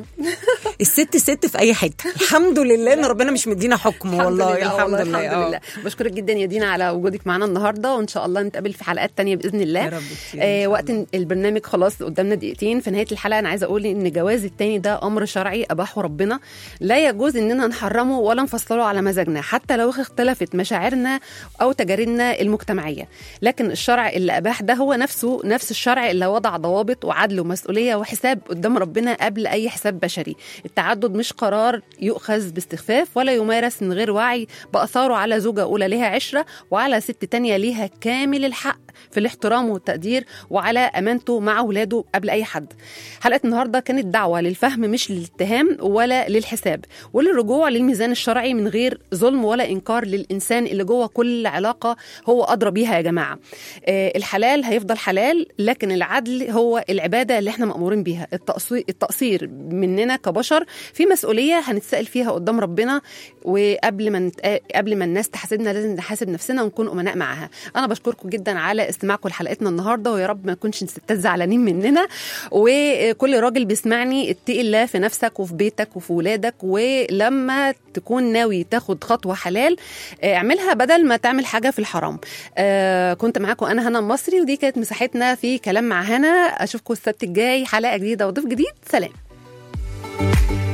الست ست في اي حته. الحمد لله ان ربنا مش مدينا حكم. والله الحمد لله, الحمد لله. لله. بشكرك جدا يا دينا على وجودك معنا النهارده، وان شاء الله نتقابل في حلقات تانية باذن الله. يا رب. آه وقت البرنامج خلاص قدامنا دقيقتين. في نهايه الحلقه انا عايزه اقول ان جواز التاني ده امر شرعي اباحه ربنا، لا يجوز اننا نحرمه ولا نفصله على مزاجنا حتى لو اختلفت مشاعرنا او تجاربنا المجتمعيه. لكن الشرع اللي اباح ده هو نفسه نفس الشرع اللي وضع ضوابط وعدل ومسؤوليه وحساب قدام ربنا قبل اي حساب بشري. التعدد مش قرار يؤخذ باستخفاف ولا يمارس من غير وعي باثاره على زوجه اولى ليها عشره وعلى ست تانية ليها كامل الحق في الاحترام والتقدير وعلى امانته مع اولاده قبل اي حد. حلقه النهارده كانت دعوه للفهم مش للاتهام ولا للحساب، وللرجوع للميزان الشرعي من غير ظلم ولا انكار للانسان اللي جوه كل علاقه هو ادرى بيها. يا جماعه آه الحلال هيفضل حلال، لكن العدل هو العباده اللي احنا مأمورين بيها. التقصير مننا كبشر في مسؤوليه هنتسأل فيها قدام ربنا، وقبل ما نت... قبل ما الناس تحاسبنا لازم نحاسب نفسنا ونكون امناء معاها. انا بشكركم جدا على على استماعكم لحلقتنا النهارده، ويا رب ما يكونش الستات زعلانين مننا. وكل راجل بيسمعني اتقي الله في نفسك وفي بيتك وفي ولادك، ولما تكون ناوي تاخد خطوه حلال اعملها بدل ما تعمل حاجه في الحرام. آه كنت معاكم انا هنا المصري، ودي كانت مساحتنا في كلام مع هنا. اشوفكم السبت الجاي حلقه جديده وضيف جديد. سلام.